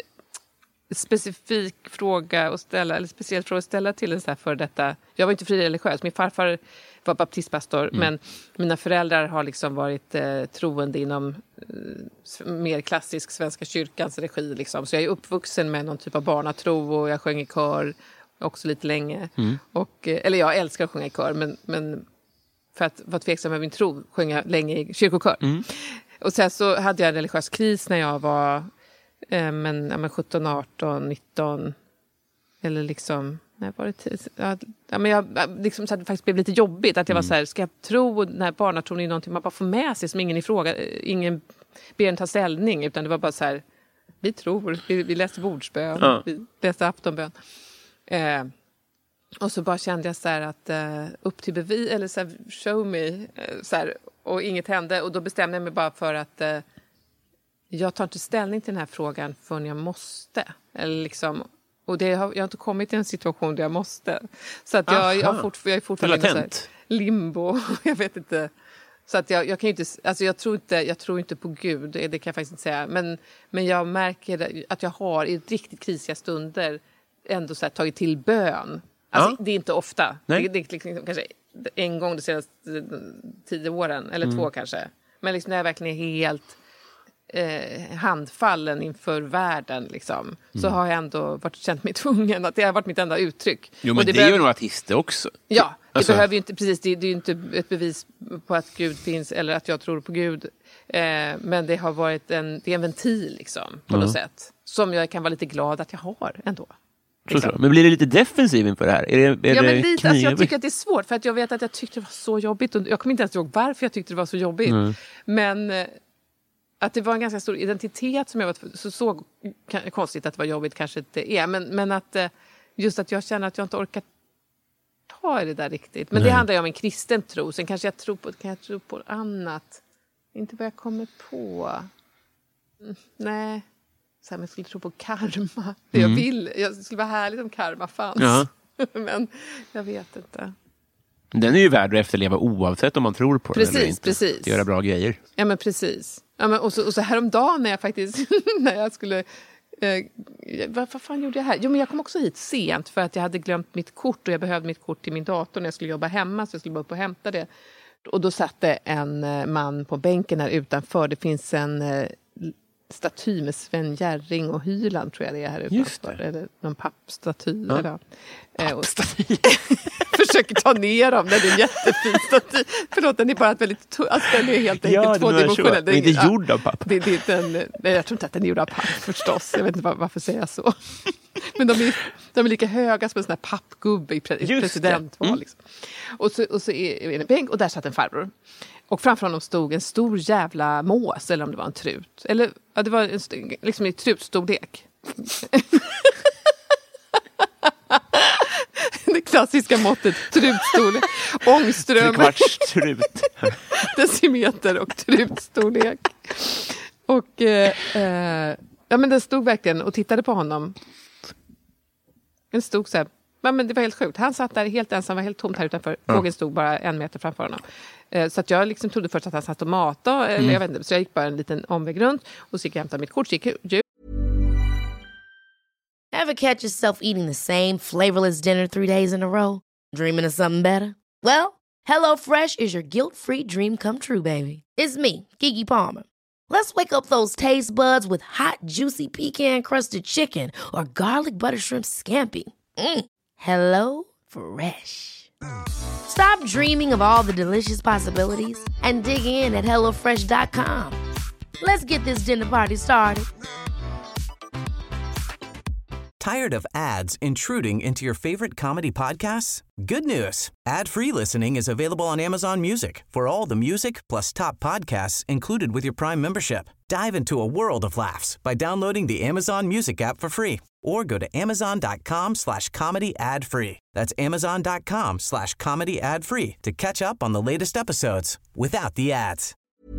specifik fråga att ställa, eller speciell fråga att ställa till en så här för detta. Jag var inte frireligiös, min farfar var baptistpastor, mm. men mina föräldrar har liksom varit eh, troende inom eh, mer klassisk svenska kyrkans regi liksom. Så jag är uppvuxen med någon typ av barnatro och jag sjöng i kör också lite länge. Mm. Och, eh, eller jag älskar att sjunga i kör, men, men för att vara tveksam med min tro sjöng jag länge i kyrkokör. Mm. Och sen så hade jag en religiös kris när jag var Men, ja, men sjutton, arton, nitton eller liksom när var det tid? Ja, men jag liksom så att det faktiskt blev lite jobbigt att jag var så här, ska jag tro när barnatron är någonting man bara får med sig som ingen ifråga, ingen ber en ta ställning, utan det var bara så här, vi tror, vi, vi läste bordsbön, ja. Vi läste aftonbön. Eh, och så bara kände jag så här att eh, upp till bevis, eller så här, show me, eh, så här, och inget hände, och då bestämde jag mig bara för att eh, jag tar inte ställning till den här frågan förrän jag måste. Eller liksom, och det har, jag har inte kommit till en situation där jag måste. Så att jag, jag, fort, jag är fortfarande så här, limbo. Jag vet inte. Så att jag, jag kan ju inte... Alltså jag tror inte, jag tror inte på Gud. Det kan jag faktiskt inte säga. Men, men jag märker att jag har i riktigt krisiga stunder ändå så här, tagit till bön. Alltså ja. Det är inte ofta. Det, det är liksom, kanske en gång de senaste tio åren. Eller mm. två kanske. Men liksom när jag verkligen är helt... Eh, handfallen inför världen liksom, mm. så har jag ändå varit, känt mig tvungen att det har varit mitt enda uttryck. Jo, men och det, det är ju nog artister också. Ja, det alltså. behöver ju inte, precis, det, det är ju inte ett bevis på att Gud finns eller att jag tror på Gud, eh, men det har varit en, det är en ventil liksom, på mm. något sätt, som jag kan vara lite glad att jag har ändå. Liksom. Så, men blir det lite defensiv inför det här? Är det, är ja, det men lite, alltså, jag tycker att det är svårt, för att jag vet att jag tyckte det var så jobbigt, och jag kommer inte ens ihåg varför jag tyckte det var så jobbigt, mm. men att det var en ganska stor identitet som jag var så, så konstigt att det var jobbigt kanske inte är. Men, men att just att jag känner att jag inte orkar ta i det där riktigt. Men Nej. Det handlar ju om en kristen tro. Sen kanske jag tror på, kan jag tro på annat. Inte vad jag kommer på. Mm, nej. Så här, men jag skulle tro på karma. Det mm. jag vill. Jag skulle vara härligt om karma fanns. Ja. Men jag vet inte. Den är ju värd att efterleva oavsett om man tror på precis, den eller inte. Precis. Att göra bra grejer. Ja, men precis. Ja, men och, så, och så häromdagen när jag faktiskt när jag skulle eh, vad, vad fan gjorde jag här? Jo, men jag kom också hit sent för att jag hade glömt mitt kort, och jag behövde mitt kort till min dator när jag skulle jobba hemma, så jag skulle bara upp och hämta det. Och då satt det en eh, man på bänken här utanför. Det finns en eh, staty med Sven Jerring och Hyland, tror jag det är här utanför. Eller någon pappstaty. Ja. Eller, pappstaty. Försöker ta ner dem. Det är en jättefin staty. Förlåt, den är bara väldigt tu- alltså, den är helt enkelt ja, tvådimensionell. Den är inte gjord av papp. Det, det är inte en, nej, jag tror inte att den är gjord av papp förstås. Jag vet inte var, varför säger jag så. Men de är, de är lika höga som en sån här pappgubbe i pre- presidentval. Mm. Liksom. Och så, och så är det en bänk, och där satt en farbror. Och framför honom stod en stor jävla mås, eller om det var en trut. Eller, ja, det var en, liksom i trutstorlek. Det klassiska måttet trutstorlek. Ångström. Tre kvarts trut. Decimeter och trutstorlek. Och eh, eh, ja, men den stod verkligen och tittade på honom. Den stod så här. Ja, men det var helt sjukt. Han satt där helt ensam, var helt tomt här utanför. Fågeln ja. stod bara en meter framför honom. Eh, så att jag liksom trodde först att han satt och matade. Eller mm. jag vet inte. Så jag gick bara en liten omväg runt. Och så gick jag hämta mitt kort. Så gick jag. Ever catch yourself eating the same flavorless dinner three days in a row? Dreaming of something better? Well, HelloFresh is your guilt-free dream come true, baby. It's me, Keke Palmer. Let's wake up those taste buds with hot, juicy pecan-crusted chicken or garlic butter shrimp scampi. Mm. Hello Fresh. Stop dreaming of all the delicious possibilities and dig in at hello fresh dot com. Let's get this dinner party started. Tired of ads intruding into your favorite comedy podcasts? Good news. Ad-free listening is available on Amazon Music for all the music plus top podcasts included with your Prime membership. Dive into a world of laughs by downloading the Amazon Music app for free or go to amazon.com slash comedy ad free. That's amazon.com slash comedy ad free to catch up on the latest episodes without the ads.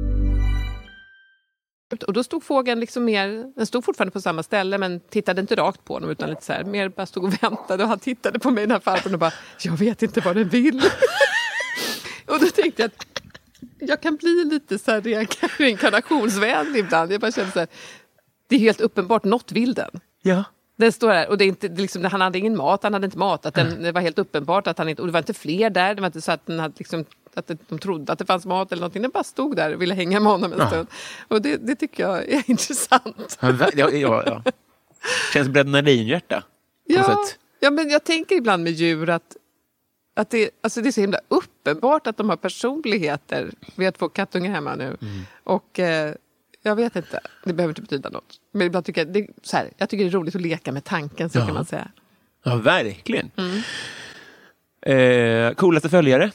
Och då stod fågeln liksom mer, den stod fortfarande på samma ställe men tittade inte rakt på honom utan lite så här, mer bara stod och väntade och han tittade på mig den här farbrorn och bara, jag vet inte vad den vill. Och då tänkte jag att jag kan bli lite så här reinkarnationsvänlig ibland. Jag bara kände så här, det är helt uppenbart, något vill den. Ja. Den står där och det är inte, det liksom, han hade ingen mat, han hade inte matat den, det var helt uppenbart att han inte, och det var inte fler där, det var inte så att den hade liksom, att de trodde att det fanns mat eller någonting, den bara stod där och ville hänga med honom en ja. stund. Och det, det tycker jag är intressant. Ja, ja, ja. Känns Brednalinhjärta på ja, sätt. Ja, men jag tänker ibland med djur att, att det, alltså det är så himla uppenbart att de har personligheter. Vi har två kattungar hemma nu. Mm. Och eh, jag vet inte, det behöver inte betyda något. Men ibland tycker jag, det, så här, jag tycker det är roligt att leka med tanken, så ja. kan man säga. Ja, verkligen. Mm. Eh, coolaste följare?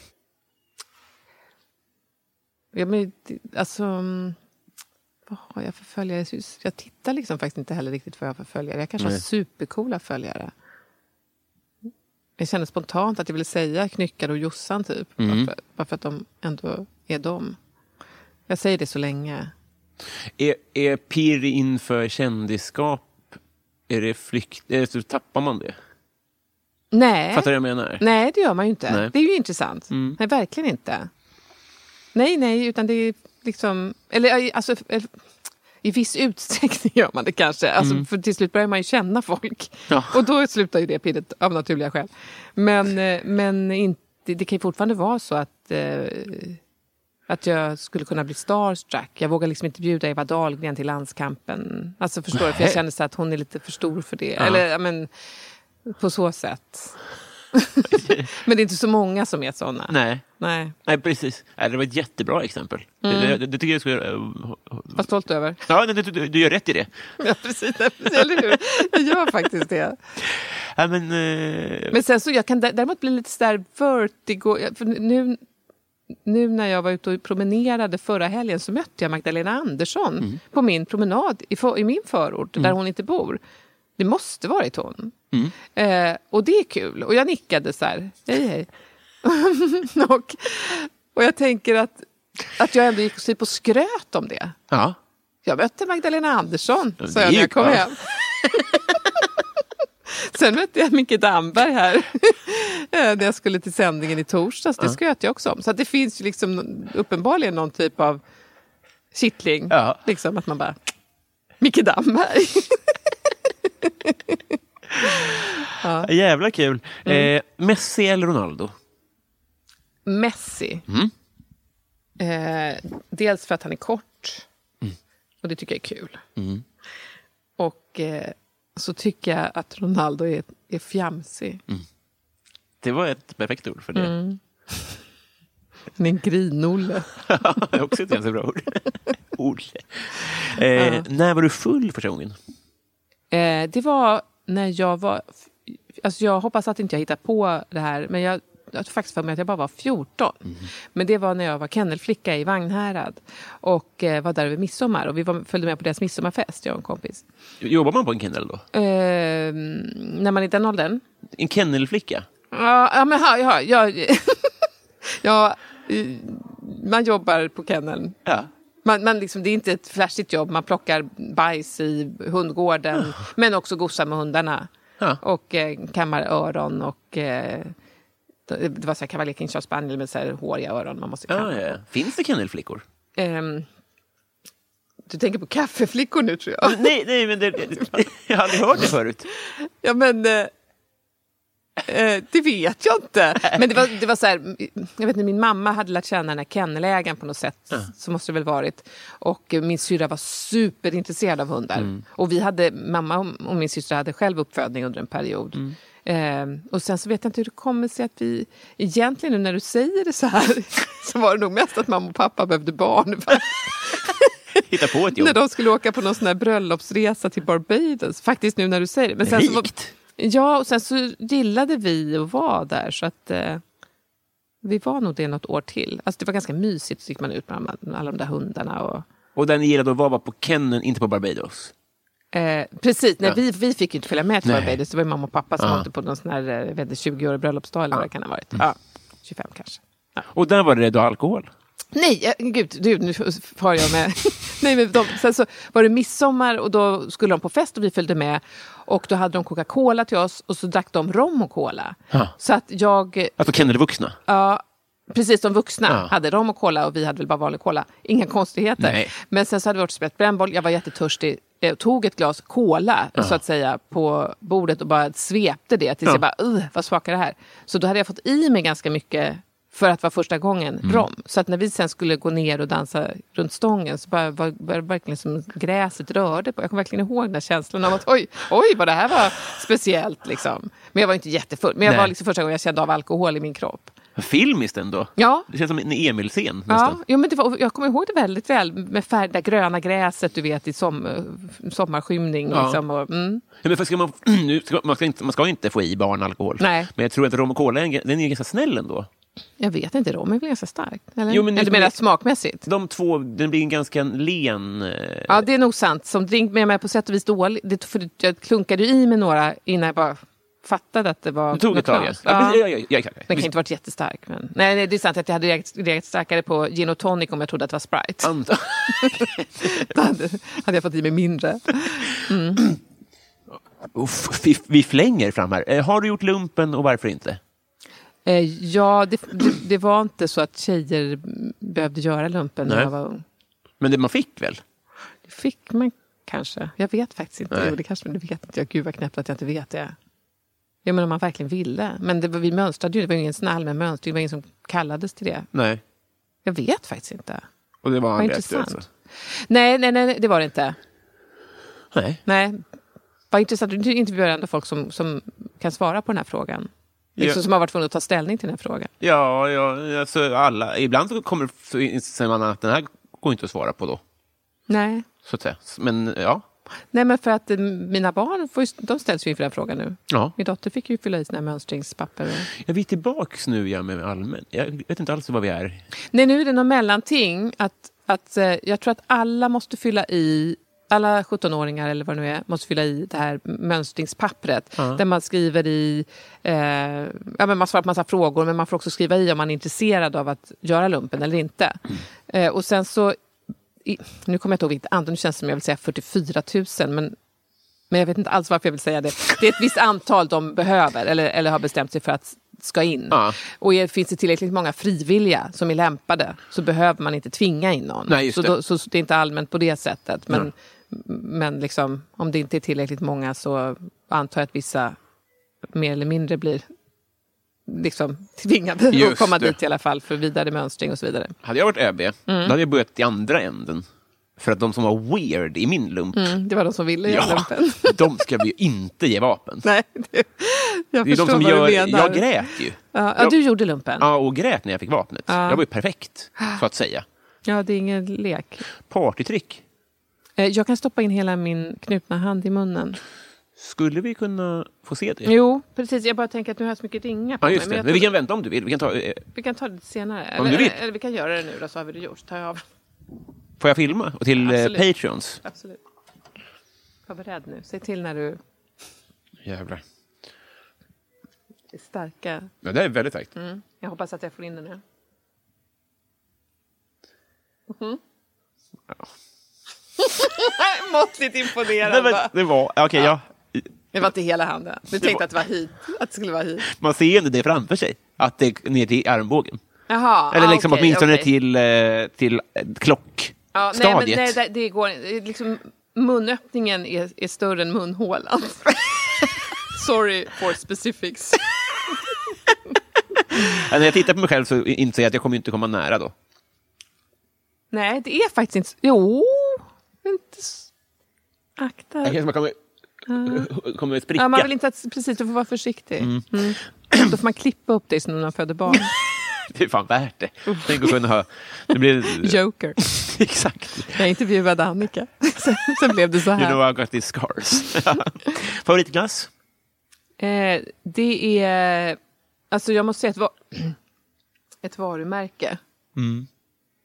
Ja, men alltså, vad har jag för följare? Jag tittar liksom faktiskt inte heller riktigt vad jag har för följare. Jag kanske Nej. har supercoola följare. Jag känner spontant att jag vill säga Knyckare och Jossan typ. Mm. Bara, för, bara för att de ändå är de. Jag säger det så länge. Är, är pirr inför kändisskap, är det flykt, är det, tappar man det? Nej. Fattar du vad jag menar? Nej, det gör man ju inte. Nej. Det är ju intressant. Mm. Nej, verkligen inte. Nej, nej, utan det är liksom, eller alltså, i viss utsträckning gör man det kanske. Alltså, mm. För till slut börjar man ju känna folk. Ja. Och då slutar ju det pirret av naturliga skäl. Men, men inte, det kan ju fortfarande vara så att, eh, att jag skulle kunna bli starstruck. Jag vågar liksom inte bjuda Eva Dahlgren till landskampen. Alltså förstår du? För jag känner så att hon är lite för stor för det. Ja. Eller, men på så sätt. Men det är inte så många som är sådana. Nej. Nej. Nej, precis. Det var ett jättebra exempel. Mm. Det, det, det tycker jag skulle... Var stolt över. Ja, du, du, du gör rätt i det. Ja, precis. Eller hur? Jag gör faktiskt det. Ja, men, uh... men sen så, jag kan däremot bli lite sådär vertigo. För nu, nu när jag var ute och promenerade förra helgen så mötte jag Magdalena Andersson mm. på min promenad i, för, i min förort, mm. där hon inte bor. Det måste varit hon. Mm. Eh, och det är kul. Och jag nickade så här. Hej, hej. och, och jag tänker att, att jag ändå gick och på skröt om det. Ja. Jag mötte Magdalena Andersson, så jag när jag kom bra. hem. Sen mötte jag Micke Damberg här. när jag skulle till sändningen i torsdags. Det ja. skröt jag också om. Så att det finns ju liksom uppenbarligen någon typ av kittling. Ja. Liksom att man bara... Micke Damberg. ja. Jävla kul. Mm. Eh, Messi eller Ronaldo? Messi. Mm. Eh, dels för att han är kort. Mm. Och det tycker jag är kul. Mm. Och eh, så tycker jag att Ronaldo är, är fjamsig. Mm. Det var ett perfekt ord för det. Mm. Han är en grinolle. Ja, det är också ett ganska bra ord. ord. Eh, ja. När var du full första gången? Eh, det var när jag var... Alltså jag hoppas att inte jag hittar på det här. Men jag, jag tror faktiskt för mig att jag bara var fjorton. Mm. Men det var när jag var kennelflicka i Vagnhärad. Och eh, var där över midsommar. Och vi var, följde med på deras midsommarfest, jag och en kompis. Jobbar man på en kennel då? Eh, när man är i den åldern. En kennelflicka? Ja, ja men ja, ja, ja, ja, man jobbar på kenneln. Ja. Man, man liksom, det är inte ett flashigt jobb. Man plockar bajs i hundgården. Oh. Men också gossar med hundarna. Ja. Och eh, kammar öron. Och eh, det var så här Cavalier King Charles Spaniel med så här håriga öron. Man måste kamma. Ja, ja. Finns det kennelflickor? Um, du tänker på kaffeflickor nu, tror jag. nej, nej, men det, det, jag har aldrig hört det förut. Ja, men... Eh, Eh, det vet jag inte. Men det var, det var så här, jag vet inte, min mamma hade lärt känna den här kennelägaren på något sätt. Mm. Så måste det väl varit. Och min syra var superintresserad av hundar. Mm. Och vi hade, mamma och min syster hade själv uppfödning under en period. Mm. Eh, och sen så vet jag inte hur det kommer sig att vi, egentligen nu när du säger det så här, så var det nog mest att mamma och pappa behövde barn. Hitta på ett jobb. När de skulle åka på någon sån här bröllopsresa till Barbados. Faktiskt nu när du säger det. Men sen så var, ja, och sen så gillade vi att vara där, så att eh, vi var nog det något år till. Alltså det var ganska mysigt, så gick man ut med alla de där hundarna. Och, och den gillade att vara på Kennen, inte på Barbados? Eh, precis, nej, Ja. vi, vi fick ju inte följa med till våra Nej. babies. Det var ju mamma och pappa som Ja. åkte på någon sån här jag vet inte, tjugo-årig bröllopsdag eller vad det kan ha varit. Ja, tjugofem kanske. Och där var det då alkohol. Nej, eh, gud, du, nu far jag med. Nej, men de, sen så var det midsommar och då skulle de på fest och vi följde med. Och då hade de Coca-Cola till oss och så drack de rom och cola. Ja. Så att jag... Alltså Kennedy-vuxna. Ja, precis som vuxna Ja. hade rom och cola och vi hade väl bara vanlig cola. Inga konstigheter. Nej. Men sen så hade vi varit och spelat brännboll. Jag var jättetörstig. Jag tog ett glas cola så att säga på bordet och bara svepte det tills Ja. jag bara, uh, vad smakar det här? Så då hade jag fått i mig ganska mycket för att vara första gången Mm. rom. Så att när vi sen skulle gå ner och dansa runt stången så bara var, var det verkligen som gräset rörde på. Jag kommer verkligen ihåg den här känslan av att oj, oj vad det här var speciellt liksom. Men jag var inte jättefull. Men jag Nej. var liksom första gången jag kände av alkohol i min kropp. Filmiskt ändå. Ja. Det känns som en Emil-scen Ja, nästan. jo, men det var, jag kommer ihåg det väldigt väl med färg, det gröna gräset du vet i som, sommarskymning. Ja. Liksom, och, mm. Ja, men för ska man, nu ska, man, ska inte, man ska inte få i barn alkohol. Nej. Men jag tror att rom och cola är, en- den är ganska snäll ändå. Jag vet inte, rom är väl ganska starkt? Eller, Jo, men det- eller menar smakmässigt? De två, den blir en ganska len... eh, Ja, det är nog sant. Som drink med mig på sätt och vis dålig. Det, för jag klunkade ju i med några innan jag bara fattade att det var... Det tog ett tag. något Ja. glas. Ja, Ja. ja, ja, ja, exakt. Den kan inte varit jättestark. Men... Nej, nej, det är sant att jag hade reagerat, reagerat starkare på gin och tonic om jag trodde att det var Sprite. Anta- Då hade, hade jag fått i mig mindre. Uff, vi, vi flänger fram här. Eh, Har du gjort lumpen och varför inte? Eh, ja, det, det, det var inte så att tjejer behövde göra lumpen när Nej. jag var ung. Men det man fick väl? Det fick man kanske. Jag vet faktiskt inte. Nej. Jo, det kanske det vet inte jag. Gud vad knäppt att jag inte vet det. Jag menar om man verkligen ville. Men det var, vi mönstrade ju. Det var ingen sån allmän mönstring. Det var ingen som kallades till det. Nej. Jag vet faktiskt inte. Och det var Vad aldrig intressant. aktuellt, så. Nej, nej, nej, det var det inte. Nej. Nej. Vad intressant. Du intervjuar ändå folk som, som kan svara på den här frågan. Liksom Ja. som har varit tvungna att ta ställning till den här frågan. Ja, ja alltså alla. Ibland så kommer så inser man att den här går inte att svara på då. Nej. Så att säga. Men ja. Nej, men för att eh, mina barn får ju, de ställs ju inför den frågan nu. Ja. Min dotter fick ju fylla i sina mönstringspapper. Och... Jag är tillbaks nu ja, med allmän. Jag vet inte alls vad vi är. Nej, nu är det någon mellanting. Att, att, eh, jag tror att alla måste fylla i, alla sjuttonåringar eller vad det nu är, måste fylla i det här mönstringspappret. Ja. Där man skriver i, eh, ja, men man svarar på massa frågor, men man får också skriva i om man är intresserad av att göra lumpen eller inte. Mm. Eh, och sen så, i, nu kommer jag inte ihåg vilket antal, nu känns det som jag vill säga fyrtiofyra tusen, men Men jag vet inte alls varför jag vill säga det. Det är ett visst antal de behöver eller, eller har bestämt sig för att ska in. Ja. Och är, finns det tillräckligt många frivilliga som är lämpade så behöver man inte tvinga in någon. Nej, just så, det. då, så det är inte allmänt på det sättet. Men, men liksom, om det inte är tillräckligt många så antar jag att vissa mer eller mindre blir liksom tvingade Just att komma det. dit i alla fall för vidare mönstring och så vidare. Hade jag varit ÖB, Mm. då hade jag börjat i andra änden. För att de som var weird i min lump, Mm, det var de som ville göra ja, lumpen. de ska vi ju inte ge vapen. Nej, det, jag Det är de förstår som vad gör, du menar. jag grät ju. Ja, ja, Jag- du gjorde lumpen. Ja, och grät när jag fick vapnet. Ja. Jag var ju perfekt, så att säga. Ja, det är ingen lek. Partytrick. Eh, Jag kan stoppa in hela min knutna hand i munnen. Skulle vi kunna få se det? Jo, precis. Jag bara tänker att nu har jag så mycket ringar på Ja, mig. just det. jag Men vi tror- kan vänta om du vill. Vi kan ta, eh, vi kan ta det lite senare. Om Eller, du vill. eller vi kan göra det nu då, så har vi det gjort. Så tar jag av. får jag filma? Och till eh, Absolut. Patreons. Absolut. Var beredd nu. Säg till när du Jävlar. är starka. Ja, det är väldigt starkt. Mm. Jag hoppas att jag får in den nu. Mhm. Måttligt Nej, imponerande. men, det var... Okej, ja. Det var inte hela handen. Du tänkte var- att det var hit. Att det skulle vara hit. Man ser inte det framför sig. Att det är ner till armbågen. Jaha. Eller ah, liksom okej, åtminstone okej. till, eh, till eh, klock. Ja, nej, men stadiet. nej, det, det går det är liksom munöppningen är, är större än munhålan. Sorry for specifics. Ja, när jag tittar på mig själv så inser jag att jag kommer inte komma nära då. Nej, det är faktiskt inte... Jo, inte... s- Akta. Jag kanske kommer, kommer att spricka. Ja, man vill inte att... Precis, du får vara försiktig. Mm. Då får man klippa upp dig som när man föder barn. Det är fan värt det. Tänk att kunna ha... Det blir... Joker. Exakt. Jag intervjuade Annika. Sen, sen blev det så You här. know I got these scars. Favoritglass? Eh, det är... Alltså jag måste säga ett, va- ett varumärke. Mm.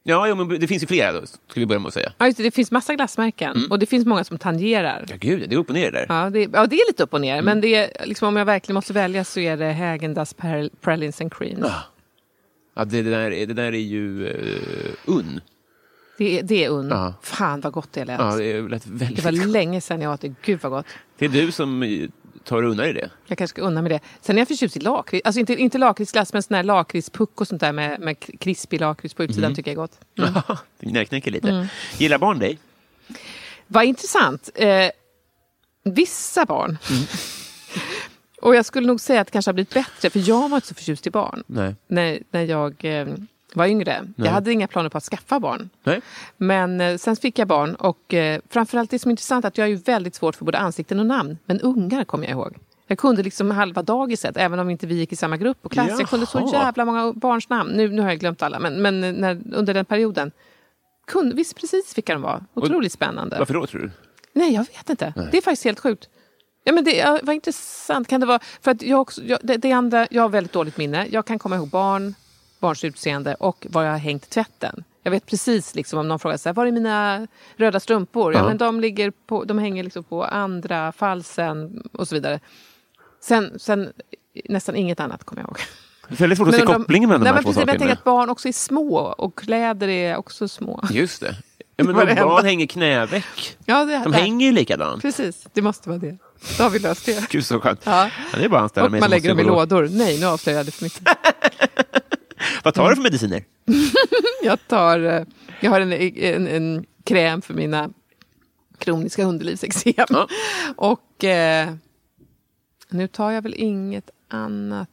Ja, ja, men det finns ju flera då, ska vi börja med att säga. Ja, just det, det finns massa glassmärken. Mm. Och det finns många som tangerar. Ja, gud, det är upp och ner där. Ja, det, ja, det är lite upp och ner. Mm. Men det är, liksom, om jag verkligen måste välja så är det Häagen-Dazs Pralines and Cream. Ja, ja det, det, där, det där är ju uh, unn. Det är, det är unn. Ja. Fan vad gott det lät. Ja, det, lät väldigt det var gott. länge sedan jag åt det. Gud vad gott. Det är du som tar unna i det. Jag kanske ska unna med det. Sen är jag förtjust i lakrits. Alltså inte, inte lakritsglass, men sån här lakritspuck och sånt där med, med krispig lakrits på utsidan mm. tycker jag är gott. Mm. Ja, det knäcker lite. Mm. Gillar barn dig? Vad intressant. Eh, vissa barn. Mm. Och jag skulle nog säga att det kanske har blivit bättre. För jag var inte så förtjust i barn. Nej. När, när jag eh, var yngre. Nej. Jag hade inga planer på att skaffa barn. Nej. Men eh, sen fick jag barn. Och eh, framförallt det som är intressant att jag är ju väldigt svårt för både ansikten och namn. Men ungar kommer jag ihåg. Jag kunde liksom halva dagiset. Även om inte vi gick i samma grupp och klass. Jaha. Jag kunde så jävla många barns namn. Nu, nu har jag glömt alla. Men, men när, under den perioden. Kunde, visst precis vilka de var. Otroligt och, spännande. Varför då tror du? Nej, jag vet inte. Nej. Det är faktiskt helt sjukt. Ja, men det var intressant. Kan det vara för att jag också jag, det, det andra jag har väldigt dåligt minne. Jag kan komma ihåg barn, barns utseende och var jag har hängt tvätten. Jag vet precis liksom om någon frågar så här, var är mina röda strumpor? Ja, ja men de ligger på de hänger liksom på andra falsen och så vidare. Sen sen nästan inget annat kommer jag ihåg. Det är väldigt svårt att se kopplingen mellan de här två sakerna. Jag tänker att barn också är små och kläder är också små. Just det. Ja, men barn hända? Hänger knäveck. Ja, det, de det. hänger ju likadant. Precis, det måste vara det. Då har vi löst det. Gud så skönt. Ja. Ja, det är bara att anställa och mig man lägger dem i lådor. Nej, nu avslöjar jag det för mycket. Vad tar du för mediciner? jag tar jag har en, en, en kräm för mina kroniska underlivsexem. Ja. Och eh, nu tar jag väl inget annat.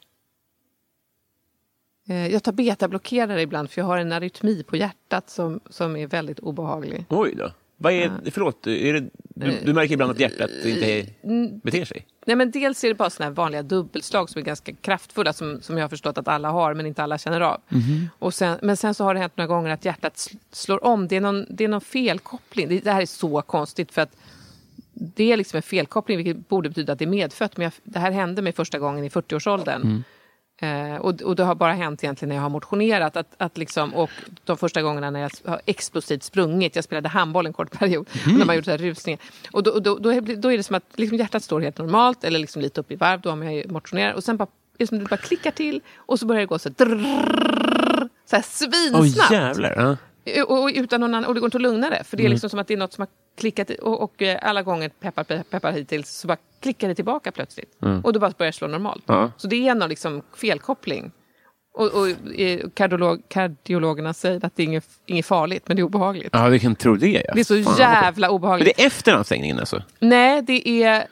Jag tar betablockerare ibland för jag har en arytmi på hjärtat som, som är väldigt obehaglig. Oj då. Vad är, ja. Förlåt, är det, du, du märker ibland att hjärtat inte beter sig? Nej, men dels är det bara såna här vanliga dubbelslag som är ganska kraftfulla som, som jag har förstått att alla har men inte alla känner av. Mm-hmm. Och sen, men sen så har det hänt några gånger att hjärtat slår om. Det är någon, det är någon felkoppling. Det, det här är så konstigt för att det är liksom en felkoppling vilket borde betyda att det är medfött. Men jag, det här hände mig första gången i fyrtioårsåldern. Mm. Eh, och, och det har bara hänt egentligen när jag har motionerat att, att liksom, och de första gångerna när jag har explosivt sprungit, jag spelade handboll en kort period mm. när man gjort så här rusningar och då, då, då, är, då är det som att liksom hjärtat står helt normalt eller liksom lite upp i varv då om jag motionerar och sen bara, är det som att det bara klickar till och så börjar det gå så här, drrrr, så här svinsnabbt. Åh, jävlar, ja. Och, och, utan någon annan, och det går inte att lugna det för det är liksom mm. som att det är något som har klickat och, och alla gånger peppar, peppar hittills så bara klickar det tillbaka plötsligt mm. och då bara börjar slå normalt ja. Så det är någon liksom felkoppling och, och kardiolog, kardiologerna säger att det är inget, inget farligt men det är obehagligt. Ja, vi kan tro det. Ja. Det är så Fan. jävla obehagligt. Men det är efter anstängningen alltså? Nej, det är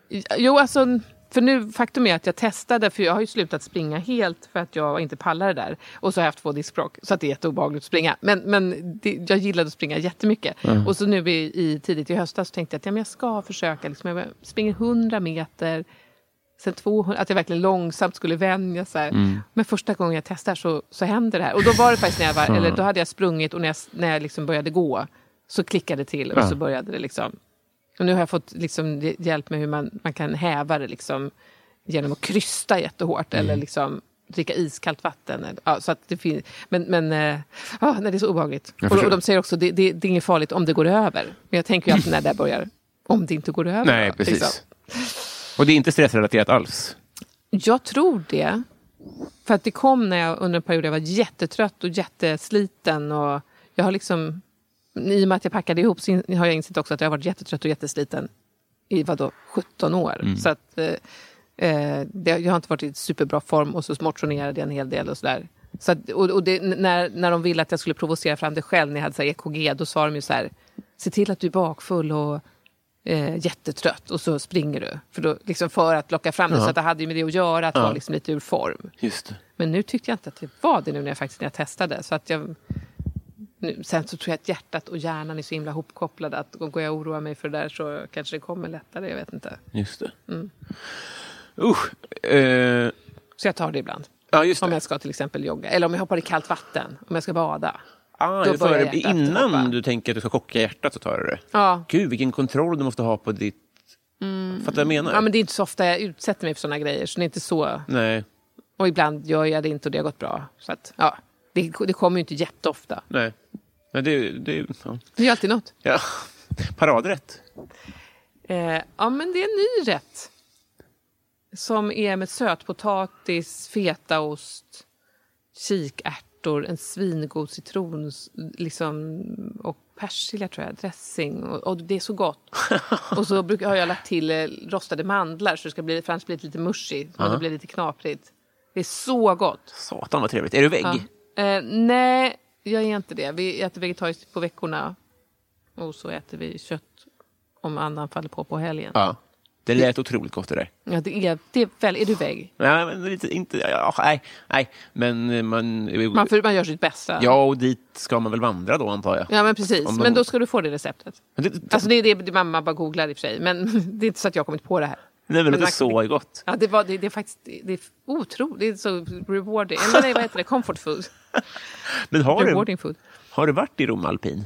jo alltså för nu, faktum är att jag testade, för jag har ju slutat springa helt för att jag inte pallade där. Och så har jag haft två diskbråck, så att det är jätteobehagligt att springa. Men, men det, jag gillade att springa jättemycket. Mm. Och så nu i, i tidigt i höstas så tänkte jag att ja, men jag ska försöka. Liksom, jag springer hundra meter, sen tvåhundra, att jag verkligen långsamt skulle vänja sig. Mm. Men första gången jag testar så, så hände det här. Och då var det faktiskt när jag var, mm. eller då hade jag sprungit och när jag, när jag liksom började gå så klickade det till och mm. så började det liksom. Och nu har jag fått liksom hjälp med hur man, man kan häva det liksom, genom att krysta jättehårt mm. eller liksom dricka iskallt vatten. Ja, så att det finns, men men äh, nej, det är så obehagligt. Och, och de säger också det, det, det är inget farligt om det går över. Men jag tänker ju alltid när det börjar, om det inte går över. Nej, precis. Liksom. Och det är inte stressrelaterat alls? Jag tror det. För att det kom när jag under en period jag var jättetrött och jättesliten och jag har liksom... I och med att jag packade ihop så har jag insett också att jag har varit jättetrött och jättesliten i vadå, sjutton år. Mm. Så att eh, det, jag har inte varit i superbra form och så motionerade jag en hel del och sådär. Så att, och och det, när, när de ville att jag skulle provocera fram det själv när jag hade så här, E K G, då sa de ju så här, se till att du är bakfull och eh, jättetrött och så springer du. För, då, liksom för att locka fram det, ja. Så att det hade ju med det att göra att ja. Vara liksom lite ur form. Just det. Men nu tyckte jag inte att det var det nu när jag faktiskt när jag testade. Så att jag... Nu, sen så tror jag att hjärtat och hjärnan är så himla hopkopplade att går jag och oroar mig för det där så kanske det kommer lättare, jag vet inte. Just det. Mm. Usch. Uh, så jag tar det ibland. Ja, just det. Om jag ska till exempel jogga. Eller om jag hoppar i kallt vatten. Om jag ska bada. Ah, då för, jag innan du tänker att du ska chocka hjärtat så tar du det. Ja. Gud, vilken kontroll du måste ha på ditt... Mm. Fattar jag menar? Ja, men det är inte så ofta jag utsätter mig för sådana grejer. Så det är inte så... Nej. Och ibland gör jag det inte och det har gått bra. Så att, ja. Det, det kommer ju inte jätteofta. Nej. Men det, det, ja. Det är ju alltid något. Ja. Paradrätt. Eh, ja, men det är en ny rätt. Som är med sötpotatis, fetaost, kikärtor, en svingod citron liksom, och persilja tror jag, dressing. Och, och det är så gott. Och så brukar, har jag lagt till eh, rostade mandlar så det ska bli, för annars blir det lite mushy. Så uh-huh. Det blir lite knaprigt. Det är så gott. Satan vad trevligt. Är du vägg? Ja. Eh, nej, jag är inte det. Vi äter vegetariskt på veckorna. Och så äter vi kött om annan faller på på helgen. Ja. Det lät otroligt gott det där. Ja, det är, det är väl, är du vägg? Nej, men lite, inte, ja, nej, nej, men man... Man, för, man gör sitt bästa. Ja, och dit ska man väl vandra då, antar jag. Ja, men precis. De... Men då ska du få det receptet. Det, det, alltså, det är det, det mamma bara googlar i och för sig. Men det är inte så att jag har kommit på det här. Nej, men det är man, så gott. Ja, det, var, det, det är faktiskt det är otroligt. Det är så rewarding. Eller nej, vad heter det? Comfort food. Men har rewarding du, food. Har du varit i Rom Alpin?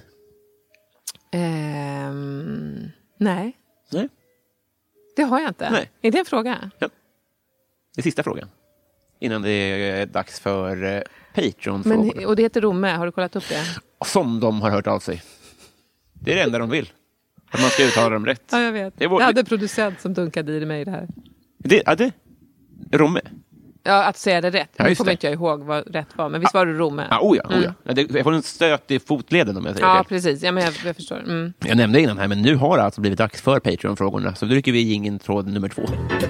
Um, nej. Nej. Det har jag inte. Nej. Är det en fråga? Ja. Det är sista frågan. Innan det är dags för eh, Patreon-frågor. Men, och det heter Romme. Har du kollat upp det? Som de har hört av sig. Det är det enda de vill. Att man ska uttala dem rätt. Ja, jag vet. Det var... Jag hade en producent som dunkade i mig det här. Det, ja, det? Romme? Ja, att säga det rätt. Ja, nu kommer inte jag ihåg vad rätt var. Men visst var det Romme? Ja, oh ja, oh ja. Mm. Det, jag får en stöt i fotleden om jag säger ja, det. Ja, precis. Ja, men jag, jag förstår. Mm. Jag nämnde innan här, men nu har det alltså blivit dags för Patreon-frågorna. Så då rycker vi i ingen tråd nummer två.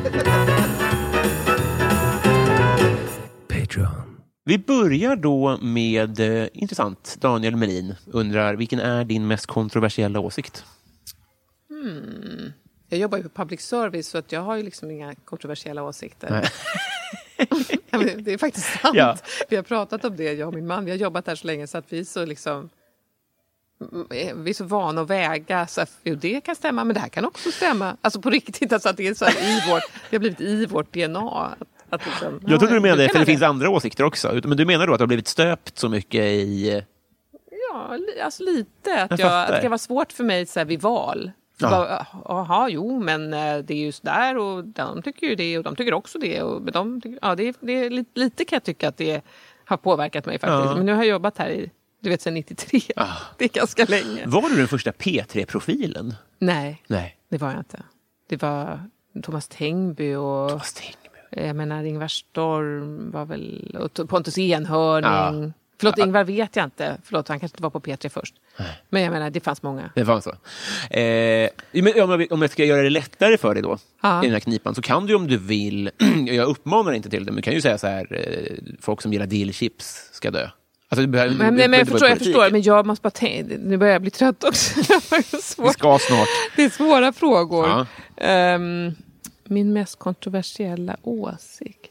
Patreon. Vi börjar då med, eh, intressant, Daniel Melin undrar, vilken är din mest kontroversiella åsikt? Hmm. Jag jobbar ju på public service så att jag har ju liksom inga kontroversiella åsikter. Nej. Ja, men det är faktiskt sant. Ja. Vi har pratat om det, jag och min man. Vi har jobbat där så länge så att vi är så liksom... Vi är så vana att väga. Så att, jo, det kan stämma, men det här kan också stämma. Alltså på riktigt, alltså att det är så här i vårt... Det har blivit i vårt D N A. Att, att liksom, jag trodde ja, du menade, för det, det finns andra åsikter också. Men du menar då att det har blivit stöpt så mycket i... Ja, alltså lite. Att, jag jag, att det kan vara svårt för mig så här, vid val. Ja. Jaha, jo, men det är just där och de tycker ju det och de tycker också det. Och de tycker, ja, det är, det är lite, lite kan jag tycka att det har påverkat mig faktiskt. Ja. Men nu har jag jobbat här i, du vet, sedan nittiotre. Ah. Det är ganska länge. Var du den första P tre-profilen? Nej, Nej, det var jag inte. Det var Thomas Tengby och... Thomas Tengby. Jag menar, Ingvar Storm var väl... Och Pontus Enhörning... Ja. Förlåt, Ingvar vet jag inte. Förlåt, han kanske inte var på P tre först. Nej. Men jag menar, det fanns många. Det fanns så. Eh, men om jag ska göra det lättare för dig då, ja. i den här knipan, så kan du om du vill, jag uppmanar inte till det, men du kan ju säga så här, eh, folk som gillar dillchips ska dö. Alltså, behöver, men, men, men jag förstår, jag förstår, men jag måste bara tänka, nu börjar jag bli trött också. Vi ska snart. Det är svåra frågor. Ja. Um, min mest kontroversiella åsikt.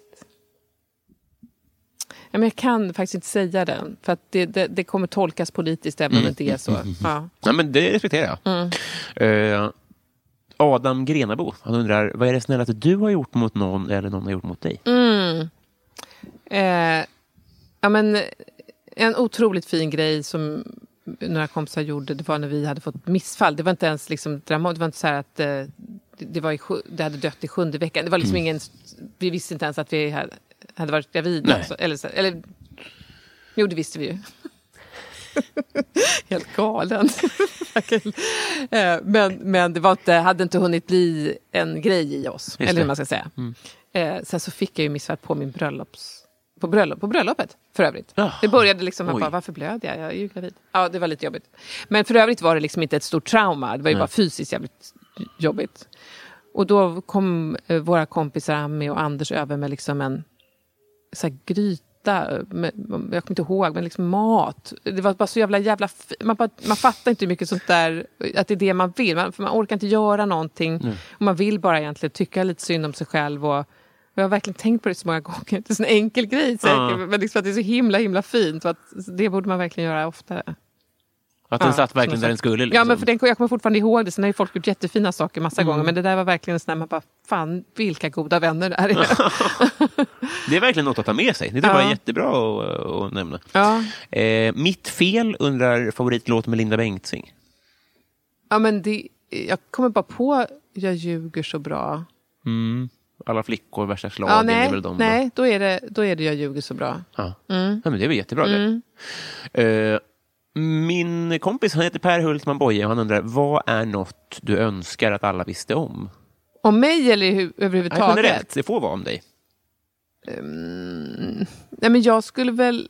Ja, men jag kan faktiskt inte säga den. För att det, det, det kommer tolkas politiskt även om mm. det inte är så. Mm. Ja. Ja, men det respekterar jag. Mm. Uh, Adam Grenabo, han undrar, vad är det snällaste du har gjort mot någon eller någon har gjort mot dig? Mm. Uh, ja, men en otroligt fin grej som några kompisar gjorde, det var när vi hade fått missfall. Det var inte ens liksom dramatiskt. Det var inte så här att uh, det, var i, det hade dött i sjunde veckan. Det var liksom mm. ingen, vi visste inte ens att vi hade hade varit gravid alltså. eller, eller jo, det visste vi ju. Helt galen. men, men det var inte, hade inte hunnit bli en grej i oss. Just eller hur man ska säga. Mm. Eh, sen så fick jag ju missfall på min bröllops på, bröllop, på bröllopet för övrigt. Oh. Det började liksom att bara, varför blöd jag? Jag är ju gravid. Ja, det var lite jobbigt. Men för övrigt var det liksom inte ett stort trauma. Det var ju mm. bara fysiskt jävligt jobbigt. Och då kom eh, våra kompisar Ami och Anders över med liksom en så här gryta, med, jag kommer inte ihåg, men liksom mat. Det var bara så jävla jävla... Man, bara, man fattar inte hur mycket sånt där, att det är det man vill. Man, för man orkar inte göra någonting. Mm. Och man vill bara egentligen tycka lite synd om sig själv. Och, och jag har verkligen tänkt på det så många gånger. Det är en enkel grej säkert, mm. men liksom att det är så himla, himla fint. Och att det borde man verkligen göra oftare. Att den ja, satt verkligen där den skulle. Liksom. Ja, men för den, jag kommer fortfarande ihåg det. Sen har ju folk gjort jättefina saker massa mm. gånger. Men det där var verkligen en sån där man bara, fan, vilka goda vänner det här är. Det är verkligen något att ta med sig. Det är ja. bara jättebra att, att nämna. Ja. Eh, mitt fel undrar favoritlåt med Linda Bengtzing. Ja, men det, jag kommer bara på Jag ljuger så bra. Mm. Alla flickor, värsta slagen, ja, nej, är väl de. Nej, då är, det, då är det jag ljuger så bra. Ja. Mm. Ja, men det är väl jättebra Mm. det. Uh, min kompis, han heter Per Hultman Boye, och han undrar, vad är något du önskar att alla visste om? Om mig eller hu- överhuvudtaget? Nej, generellt, det får vara om dig. Um, nej, men jag skulle väl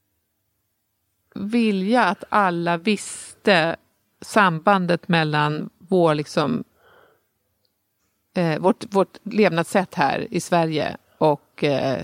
vilja att alla visste sambandet mellan vår liksom eh, vårt, vårt levnadssätt här i Sverige och eh,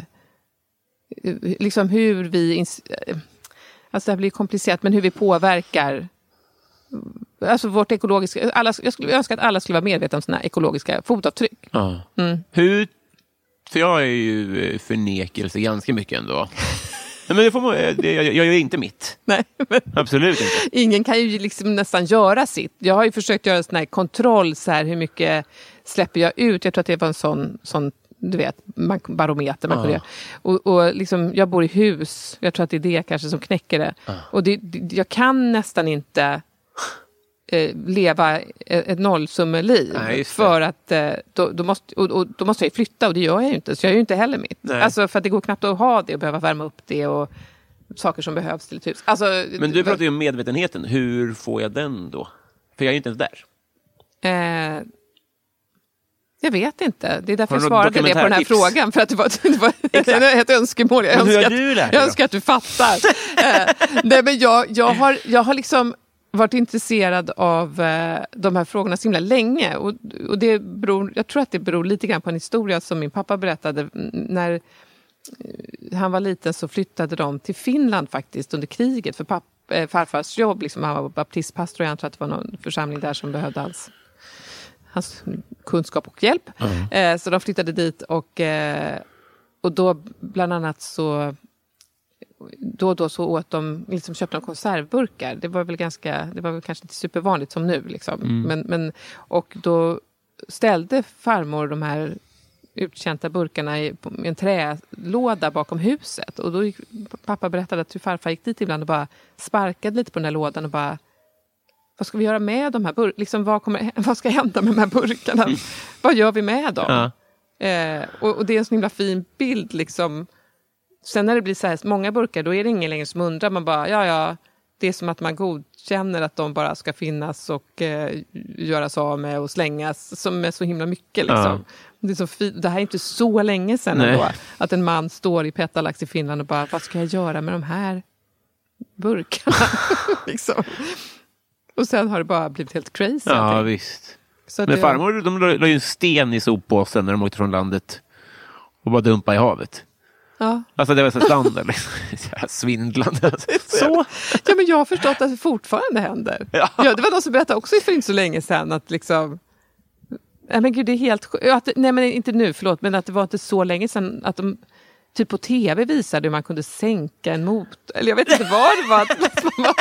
liksom hur vi ins- alltså det här blir komplicerat, men hur vi påverkar alltså vårt ekologiska, alla, jag skulle önska att alla skulle vara medvetna om sina ekologiska fotavtryck. Ja. Mm. Hur, för jag är ju förnekelse ganska mycket ändå. Nej, men det får man, det, jag, jag gör inte mitt. Nej, men Absolut inte. ingen kan ju liksom nästan göra sitt. Jag har ju försökt göra en sån här kontroll, så här, hur mycket släpper jag ut? Jag tror att det var en sån, sån du vet, man, barometer man Ah. kunde göra. Och, och liksom, jag bor i hus. Jag tror att det är det kanske som knäcker det. Ah. Och det, det, jag kan nästan inte eh, leva ett, ett nollsummeliv. Nej, just det. För att eh, då, då, måste, och, och, då måste jag flytta, och det gör jag ju inte. Så jag gör ju inte heller mitt. Nej. Alltså, för att det går knappt att ha det och behöva värma upp det och saker som behövs till ett hus. Alltså, Men du pratar ju om medvetenheten. Hur får jag den då? För jag är ju inte ens där. Eh, jag vet inte. Det är därför Har jag du något svarade det på den här dokumentärtips? frågan. För att det var, det var ett önskemål. Jag Men hur har önskar, du att, lärt dig jag då? önskar att du fattar. eh, nej, men jag, jag, har, jag har liksom varit intresserad av eh, de här frågorna så himla länge. Och, och det beror, jag tror att det beror lite grann på en historia som min pappa berättade. När han var liten så flyttade de till Finland faktiskt under kriget för papp, eh, farfars jobb. Liksom, han var baptistpastor och jag tror att det var någon församling där som behövde alls hans kunskap och hjälp. Mm. Eh, så de flyttade dit och, eh, och då bland annat så då och då så åt de, liksom köpte de konservburkar. Det var väl ganska, det var väl kanske inte supervanligt som nu liksom. Mm. Men, men, och då ställde farmor de här utkänta burkarna i en trälåda bakom huset. Och då gick, pappa berättade att hur farfar gick dit ibland och bara sparkade lite på den här lådan och bara, vad ska vi göra med de här burkarna? Liksom, vad, kommer, vad ska hända med de här burkarna? Mm. Vad gör vi med dem? Ja. Eh, och, och det är en så himla fin bild liksom. Sen när det blir så här många burkar, då är det ingen längre som undrar. Man bara, ja ja, det är som att man godkänner att de bara ska finnas och eh, göras av med och slängas, som är så himla mycket liksom. Ja. Det, är så fi- det här är inte så länge sedan ändå, att en man står i Petalax i Finland och bara, vad ska jag göra med de här burkarna? liksom. Och sen har det bara blivit helt crazy. Ja, visst. Så att Men det- farmor, de la la ju en sten i soppåsen när de åkte från landet och bara dumpade i havet. Ja. Alltså det var så standard. Liksom. Svindlande. Så. Ja, men jag har förstått att det fortfarande händer. Ja. Ja, det var någon som berättade också för inte så länge sedan att liksom... Nej, men gud, det är helt sjukt. Att, nej, men inte nu, förlåt. Men att det var inte så länge sedan att de typ på tv visade hur man kunde sänka en motor. Eller jag vet inte vad det var. Att man var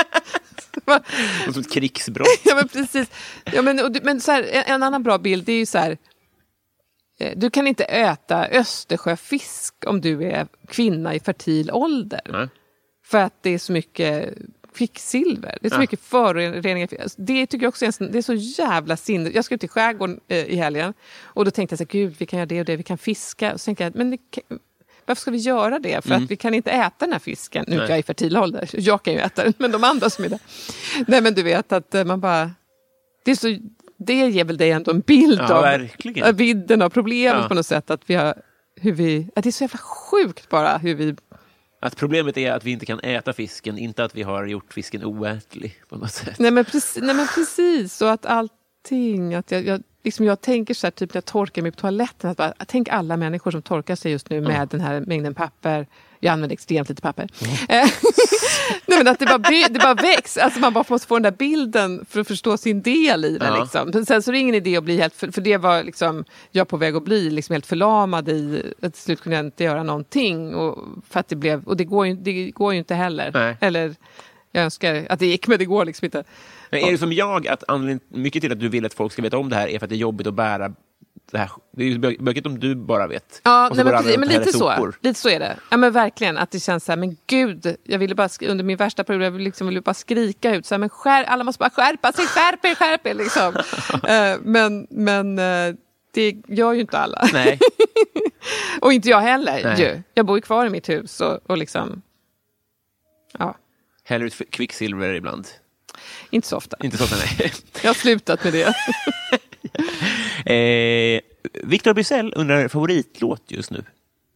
Som ett krigsbrott. ja, men precis. Ja, men, och, du- men så här, en, en annan bra bild, det är ju så här... eh, Du kan inte äta Östersjöfisk om du är kvinna i fertil ålder. Nej. För att det är så mycket kvicksilver. Det är så Ja. mycket föroreningar. Det tycker jag också är, en, det är så jävla sinne. Jag ska ut i skärgården eh, i helgen. Och då tänkte jag så här, gud, vi kan göra det och det. Vi kan fiska. Och så tänkte jag, men det, kan- varför ska vi göra det? För Mm. att vi kan inte äta den här fisken. Nu är Nej. jag i fertil ålder. Jag kan ju äta den, men de andra som är där. Nej, men du vet att eh, man bara... Det, är så, det ger väl dig ändå en bild Ja, av, verkligen. av vidden av problemet Ja. på något sätt. Att vi har... Hur vi, att det är så jävla sjukt bara hur vi... Att problemet är att vi inte kan äta fisken, inte att vi har gjort fisken oätlig på något sätt. Nej men, precis, nej men precis, och att allting, att jag, jag, liksom jag tänker så här, typ när jag torkar mig på toaletten, att bara, tänk alla människor som torkar sig just nu med Mm. den här mängden papper. Jag använder extremt lite papper. Mm. Nej, men att det bara, by- det bara väcks, alltså man bara måste få den där bilden för att förstå sin del i det. Ja. Liksom. Men sen så är det ingen idé att bli helt, för, för det var liksom, jag på väg att bli liksom helt förlamad i, att till slut kunde jag inte göra någonting. Och, för att det blev, och det går ju, det går ju inte heller. Nej. Eller jag önskar att det gick, men det går liksom inte. Men är det som jag, att anledningen mycket till att du vill att folk ska veta om det här är för att det är jobbigt att bära det här? Det är ju bö- bökigt om du bara vet. Ja, Och så nej, går men, alla precis, runt men och häller lite så. sopor. Lite så är det. Ja, men verkligen, att det känns så här, men gud, jag ville bara, sk- under min värsta period, jag ville liksom, ville bara skrika ut så här, men skär, alla måste bara skärpa sig, skärp er, skärp er, liksom. Eh, men, men, eh, det gör ju inte alla. Nej. Och inte jag heller. Ju. Nej. Jag bor ju kvar i mitt hus och, och liksom... Ja. Häller ut kvicksilver ibland. Inte så ofta. Inte så ofta, nej. Jag har slutat med det. eh, Victor Bysell undrar favoritlåt just nu.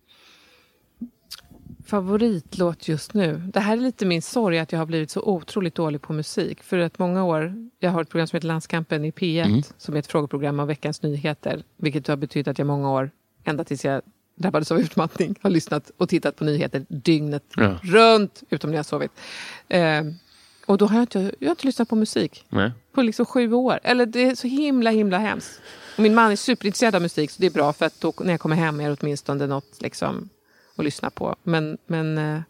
Favoritlåt just nu. Det här är lite min sorg att jag har blivit så otroligt dålig på musik. För att många år, jag har ett program som heter Landskampen i P ett, mm. som är ett frågeprogram av Veckans Nyheter. Vilket har betytt att jag många år, ända tills jag drabbades av utmattning, har lyssnat och tittat på nyheter dygnet ja. runt, utom när jag sovit. Eh, och då har jag inte, jag har inte lyssnat på musik. Nej. På liksom sju år. Eller det är så himla, himla hemskt. Och min man är superintresserad av musik, så det är bra för att då, när jag kommer hem är det åtminstone något liksom... att lyssna på. Men, men eh,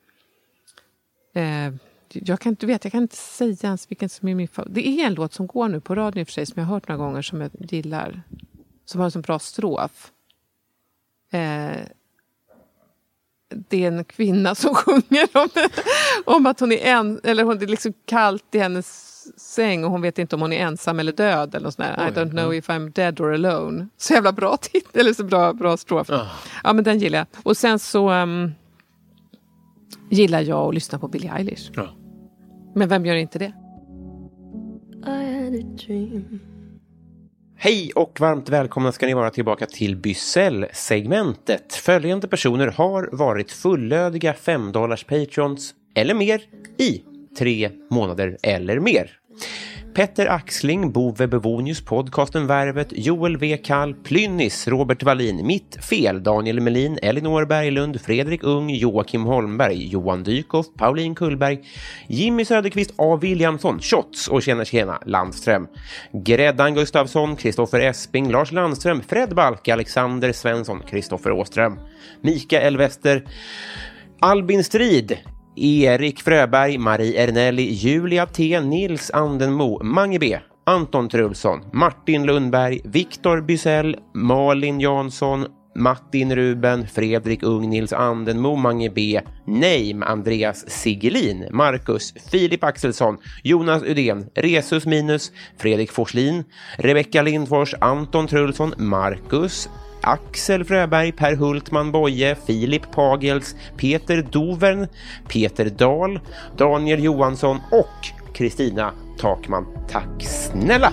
eh, jag kan inte vet, jag kan inte säga ens vilken som är min favorit. Det är en låt som går nu på radio i och för sig, som jag har hört några gånger, som jag gillar. Som har en sån bra strof. Eh, det är en kvinna som sjunger om, om att hon är en, eller hon, det är liksom kallt i hennes säng och hon vet inte om hon är ensam eller död eller något sånt där. I don't know if I'm dead or alone. Så jävla bra titel, eller så bra, bra strof. Oh. Ja, men den gillar jag. Och sen så um, gillar jag att lyssna på Billie Eilish. Oh. Men vem gör inte det? I had a dream. Hej och varmt välkomna ska ni vara tillbaka till Bysell-segmentet. Följande personer har varit fullödiga fem dollars patrons eller mer i tre månader eller mer. Petter Axling, Bove Bevonius, podcasten Värvet, Joel W. Kall, Plynnis, Robert Wallin, Mitt Fel, Daniel Melin, Elinor Berglund, Fredrik Ung, Joakim Holmberg, Johan Dykhoff, Pauline Kullberg, Jimmy Söderqvist, A. Williamson, Shots och Tjena Tjena, Landström, Gräddan Gustafsson, Kristoffer Esping, Lars Landström, Fred Balk, Alexander Svensson, Kristoffer Åström, Mikael Wester, Albin Strid, Erik Fröberg, Marie Ernelli, Julia T, Nils Andenmo, Mange B, Anton Trulsson, Martin Lundberg, Victor Bysell, Malin Jansson, Martin Ruben, Fredrik Ung, Nils Andenmo, Mange B, Neim, Andreas Sigelin, Marcus, Filip Axelsson, Jonas Udén, Resus Minus, Fredrik Forslin, Rebecka Lindfors, Anton Trulsson, Marcus, Axel Fröberg, Per Hultman Boye, Filip Pagels, Peter Dovern, Peter Dahl, Daniel Johansson och Kristina Takman. Tack snälla!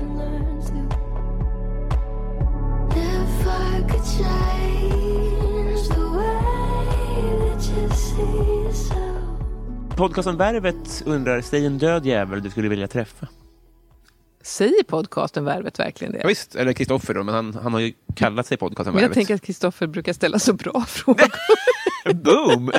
Podcasten Värvet undrar, säg en död jävel du skulle vilja träffa. Säger podcasten Värvet verkligen det? Ja, visst, eller Kristoffer då, men han, han har ju kallat sig podcasten Värvet. Jag tänker att Kristoffer brukar ställa så bra frågor. Boom!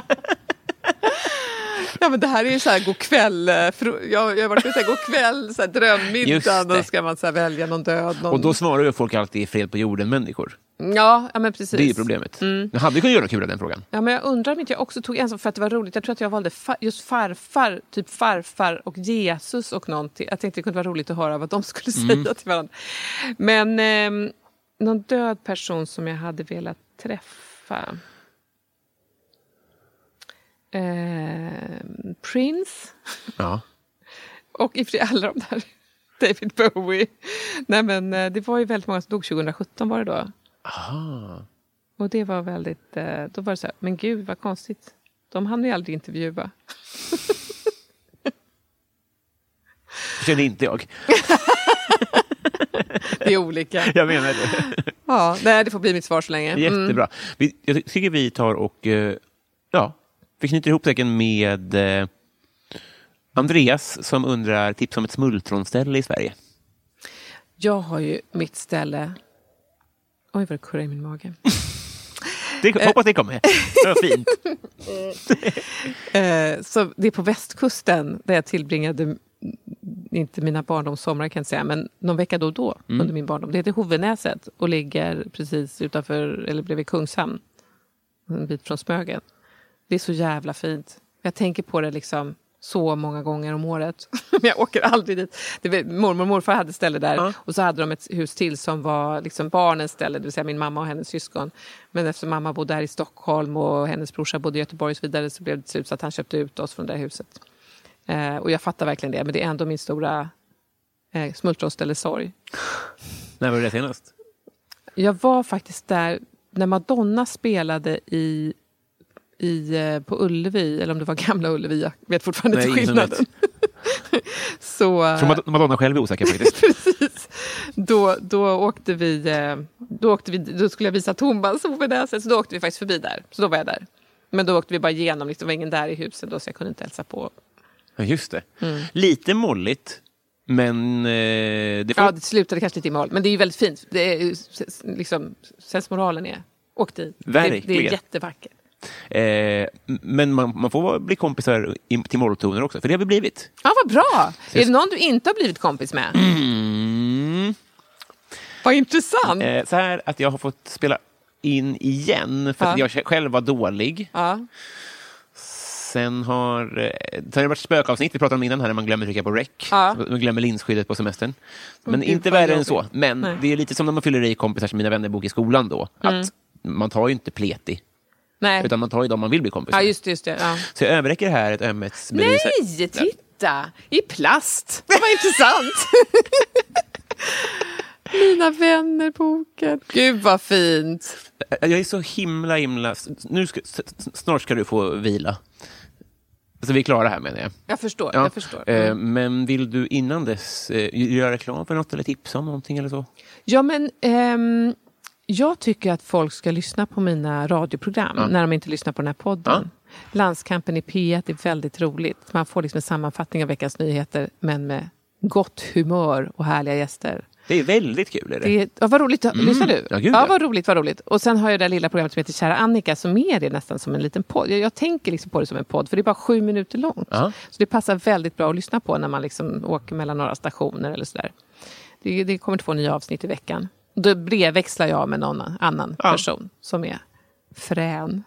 Ja, men det här är ju så här god kväll. Jag, jag har varit med så här god kväll, så här drömmiddag. Då ska man så här välja någon död. Någon... Och då svarar ju folk alltid i fred på jorden människor. Ja, ja men precis. Det är ju problemet. Mm. Jag hade ju kunnat göra kul av den frågan. Ja, men jag undrar om inte jag också tog en för att det var roligt. Jag tror att jag valde fa- just farfar, typ farfar och Jesus och någonting. Jag tänkte det kunde vara roligt att höra vad de skulle säga mm. till varandra. Men eh, någon död person som jag hade velat träffa. Eh, Prince. Ja. Och i fri alla de där. David Bowie. Nej, men det var ju väldigt många som dog tjugohundrasjutton var det då. Aha. Och det var väldigt, då var det så här, men gud vad konstigt. De hann ju aldrig intervjua. Det kände inte jag. Det är olika. Jag menar det. Ja, nej, det får bli mitt svar så länge. Mm. Jättebra. Vi, jag tycker vi tar och ja, vi knyter ihop säcken med eh, Andreas som undrar tips om ett smultronställe i Sverige. Jag har ju mitt ställe. Oj, vad det kurrar i min mage. Det, hoppas det kommer. Det var fint. eh, så det är på västkusten där jag tillbringade inte mina barndomssomrar kan jag säga, men någon vecka då och då mm. under min barndom. Det heter Hovenäset och ligger precis utanför, eller bredvid Kungshamn. En bit från Smögen. Det är så jävla fint. Jag tänker på det liksom så många gånger om året. Men jag åker aldrig dit. Det var, mormor och morfar hade ställe där. Mm. Och så hade de ett hus till som var liksom barnens ställe. Det vill säga min mamma och hennes syskon. Men eftersom mamma bodde där i Stockholm och hennes brorsa bodde i Göteborg och så vidare, så blev det slut så att han köpte ut oss från det huset. Eh, och jag fattar verkligen det. Men det är ändå min stora eh, smultronställe sorg. När var det senast? Jag var faktiskt där när Madonna spelade i, i, på Ullevi, eller om det var Gamla Ullevi, jag vet fortfarande Nej, inte skillnaden. Så, jag tror Madonna själv är osäker faktiskt. Precis. Då, då åkte vi, då åkte vi, då skulle jag visa Tomba så på det sättet, så då åkte vi faktiskt förbi där. Så då var jag där. Men då åkte vi bara igenom, liksom, det var ingen där i huset då, så jag kunde inte hälsa på. Ja, just det. Mm. Lite molligt, men eh, det får... Ja, det slutade kanske lite i mål, men det är ju väldigt fint. Det är liksom, sensmoralen är, åk dit. Det, det är jättevackert. Eh, men man, man får bli kompisar till molltoner också, för det har vi blivit. Ja, vad bra. Så är det någon du inte har blivit kompis med? Mm. Vad intressant. Eh, så här att jag har fått spela in igen för ja. att jag själv var dålig. Ja. Sen har, sen har det varit spökavsnitt, vi pratade om innan här, när man glömmer trycka på rec. Ja. Man glömmer linsskyddet på semestern. Men Mm, inte värre än så. Men Nej. det är lite som när man fyller i kompisar som mina vänner bok i skolan då. Mm. Att man tar ju inte pleti. Nej. Utan man tar ju dem man vill bli kompis med. Ja, just det. Just det ja. Så jag överräcker här ett ömhetsbevis. Nej, titta! I plast. Det var intressant. Mina vänner boken. Gud vad fint. Jag är så himla himla... Nu ska, snart ska du få vila. Alltså vi är klara här, menar jag. Jag förstår, ja. jag förstår. Mm. Eh, men vill du innan dess eh, göra reklam för något eller tipsa om någonting eller så? Ja, men ehm, jag tycker att folk ska lyssna på mina radioprogram ja. när de inte lyssnar på den här podden. Ja. Landskampen i P ett är väldigt roligt. Man får liksom en sammanfattning av veckans nyheter, men med gott humör och härliga gäster. Det är väldigt kul. Är det? Det är, ja, vad roligt. Mm. Lyssnar du? Ja, gud, ja, ja, vad roligt, vad roligt. Och sen har jag det lilla programmet som heter Kära Annika, som är det nästan som en liten podd. Jag, jag tänker liksom på det som en podd, för det är bara sju minuter långt. Ja. Så det passar väldigt bra att lyssna på när man liksom åker mellan några stationer eller sådär. Det, det kommer två nya avsnitt i veckan. Då brevväxlar jag med någon annan ja. person som är frän.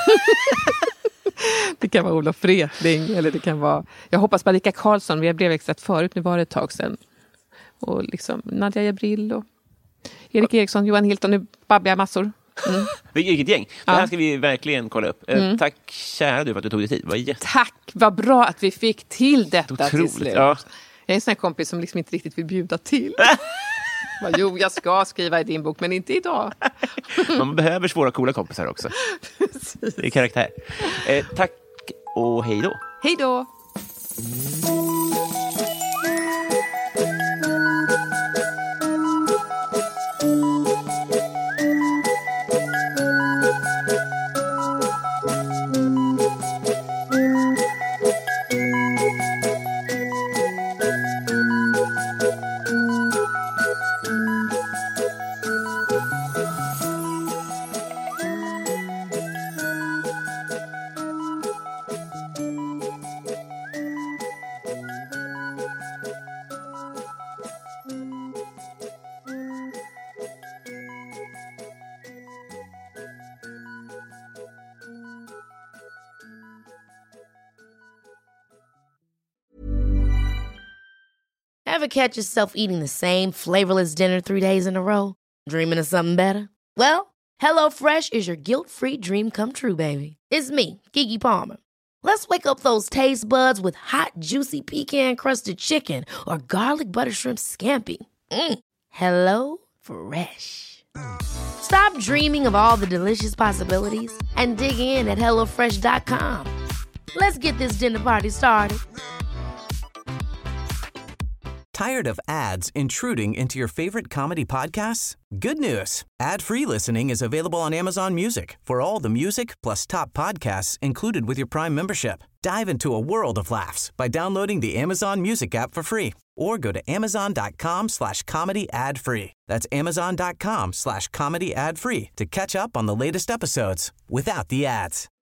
Det kan vara Olof Wretling, eller det kan vara... Jag hoppas på Marika Karlsson, vi har brevväxlat förut, nu var det ett tag sedan. Och liksom Nadja Jabril och Erik Eriksson, Johan Hilton, nu babblar jag massor. Mm. Vilket gäng. Det här ja. ska vi verkligen kolla upp. Mm. Tack kära du för att du tog dig tid. Vad jätte... Tack, vad bra att vi fick till detta Otroligt, till slut. Ja. Jag är en sån här kompis som liksom inte riktigt vill bjuda till. Jo, jag ska skriva i din bok, men inte idag. Man behöver svåra, coola kompisar också. Det är karaktär. Eh, tack och hej då. Hej då. Ever catch yourself eating the same flavorless dinner three days in a row? Dreaming of something better? Well, HelloFresh is your guilt-free dream come true, baby. It's me, Keke Palmer. Let's wake up those taste buds with hot, juicy pecan-crusted chicken or garlic butter shrimp scampi. Mm. Hello Fresh. Stop dreaming of all the delicious possibilities and dig in at hello fresh dot com. Let's get this dinner party started. Tired of ads intruding into your favorite comedy podcasts? Good news. Ad-free listening is available on Amazon Music for all the music plus top podcasts included with your Prime membership. Dive into a world of laughs by downloading the Amazon Music app for free or go to amazon.com slash comedy ad free. That's amazon.com slash comedy ad free to catch up on the latest episodes without the ads.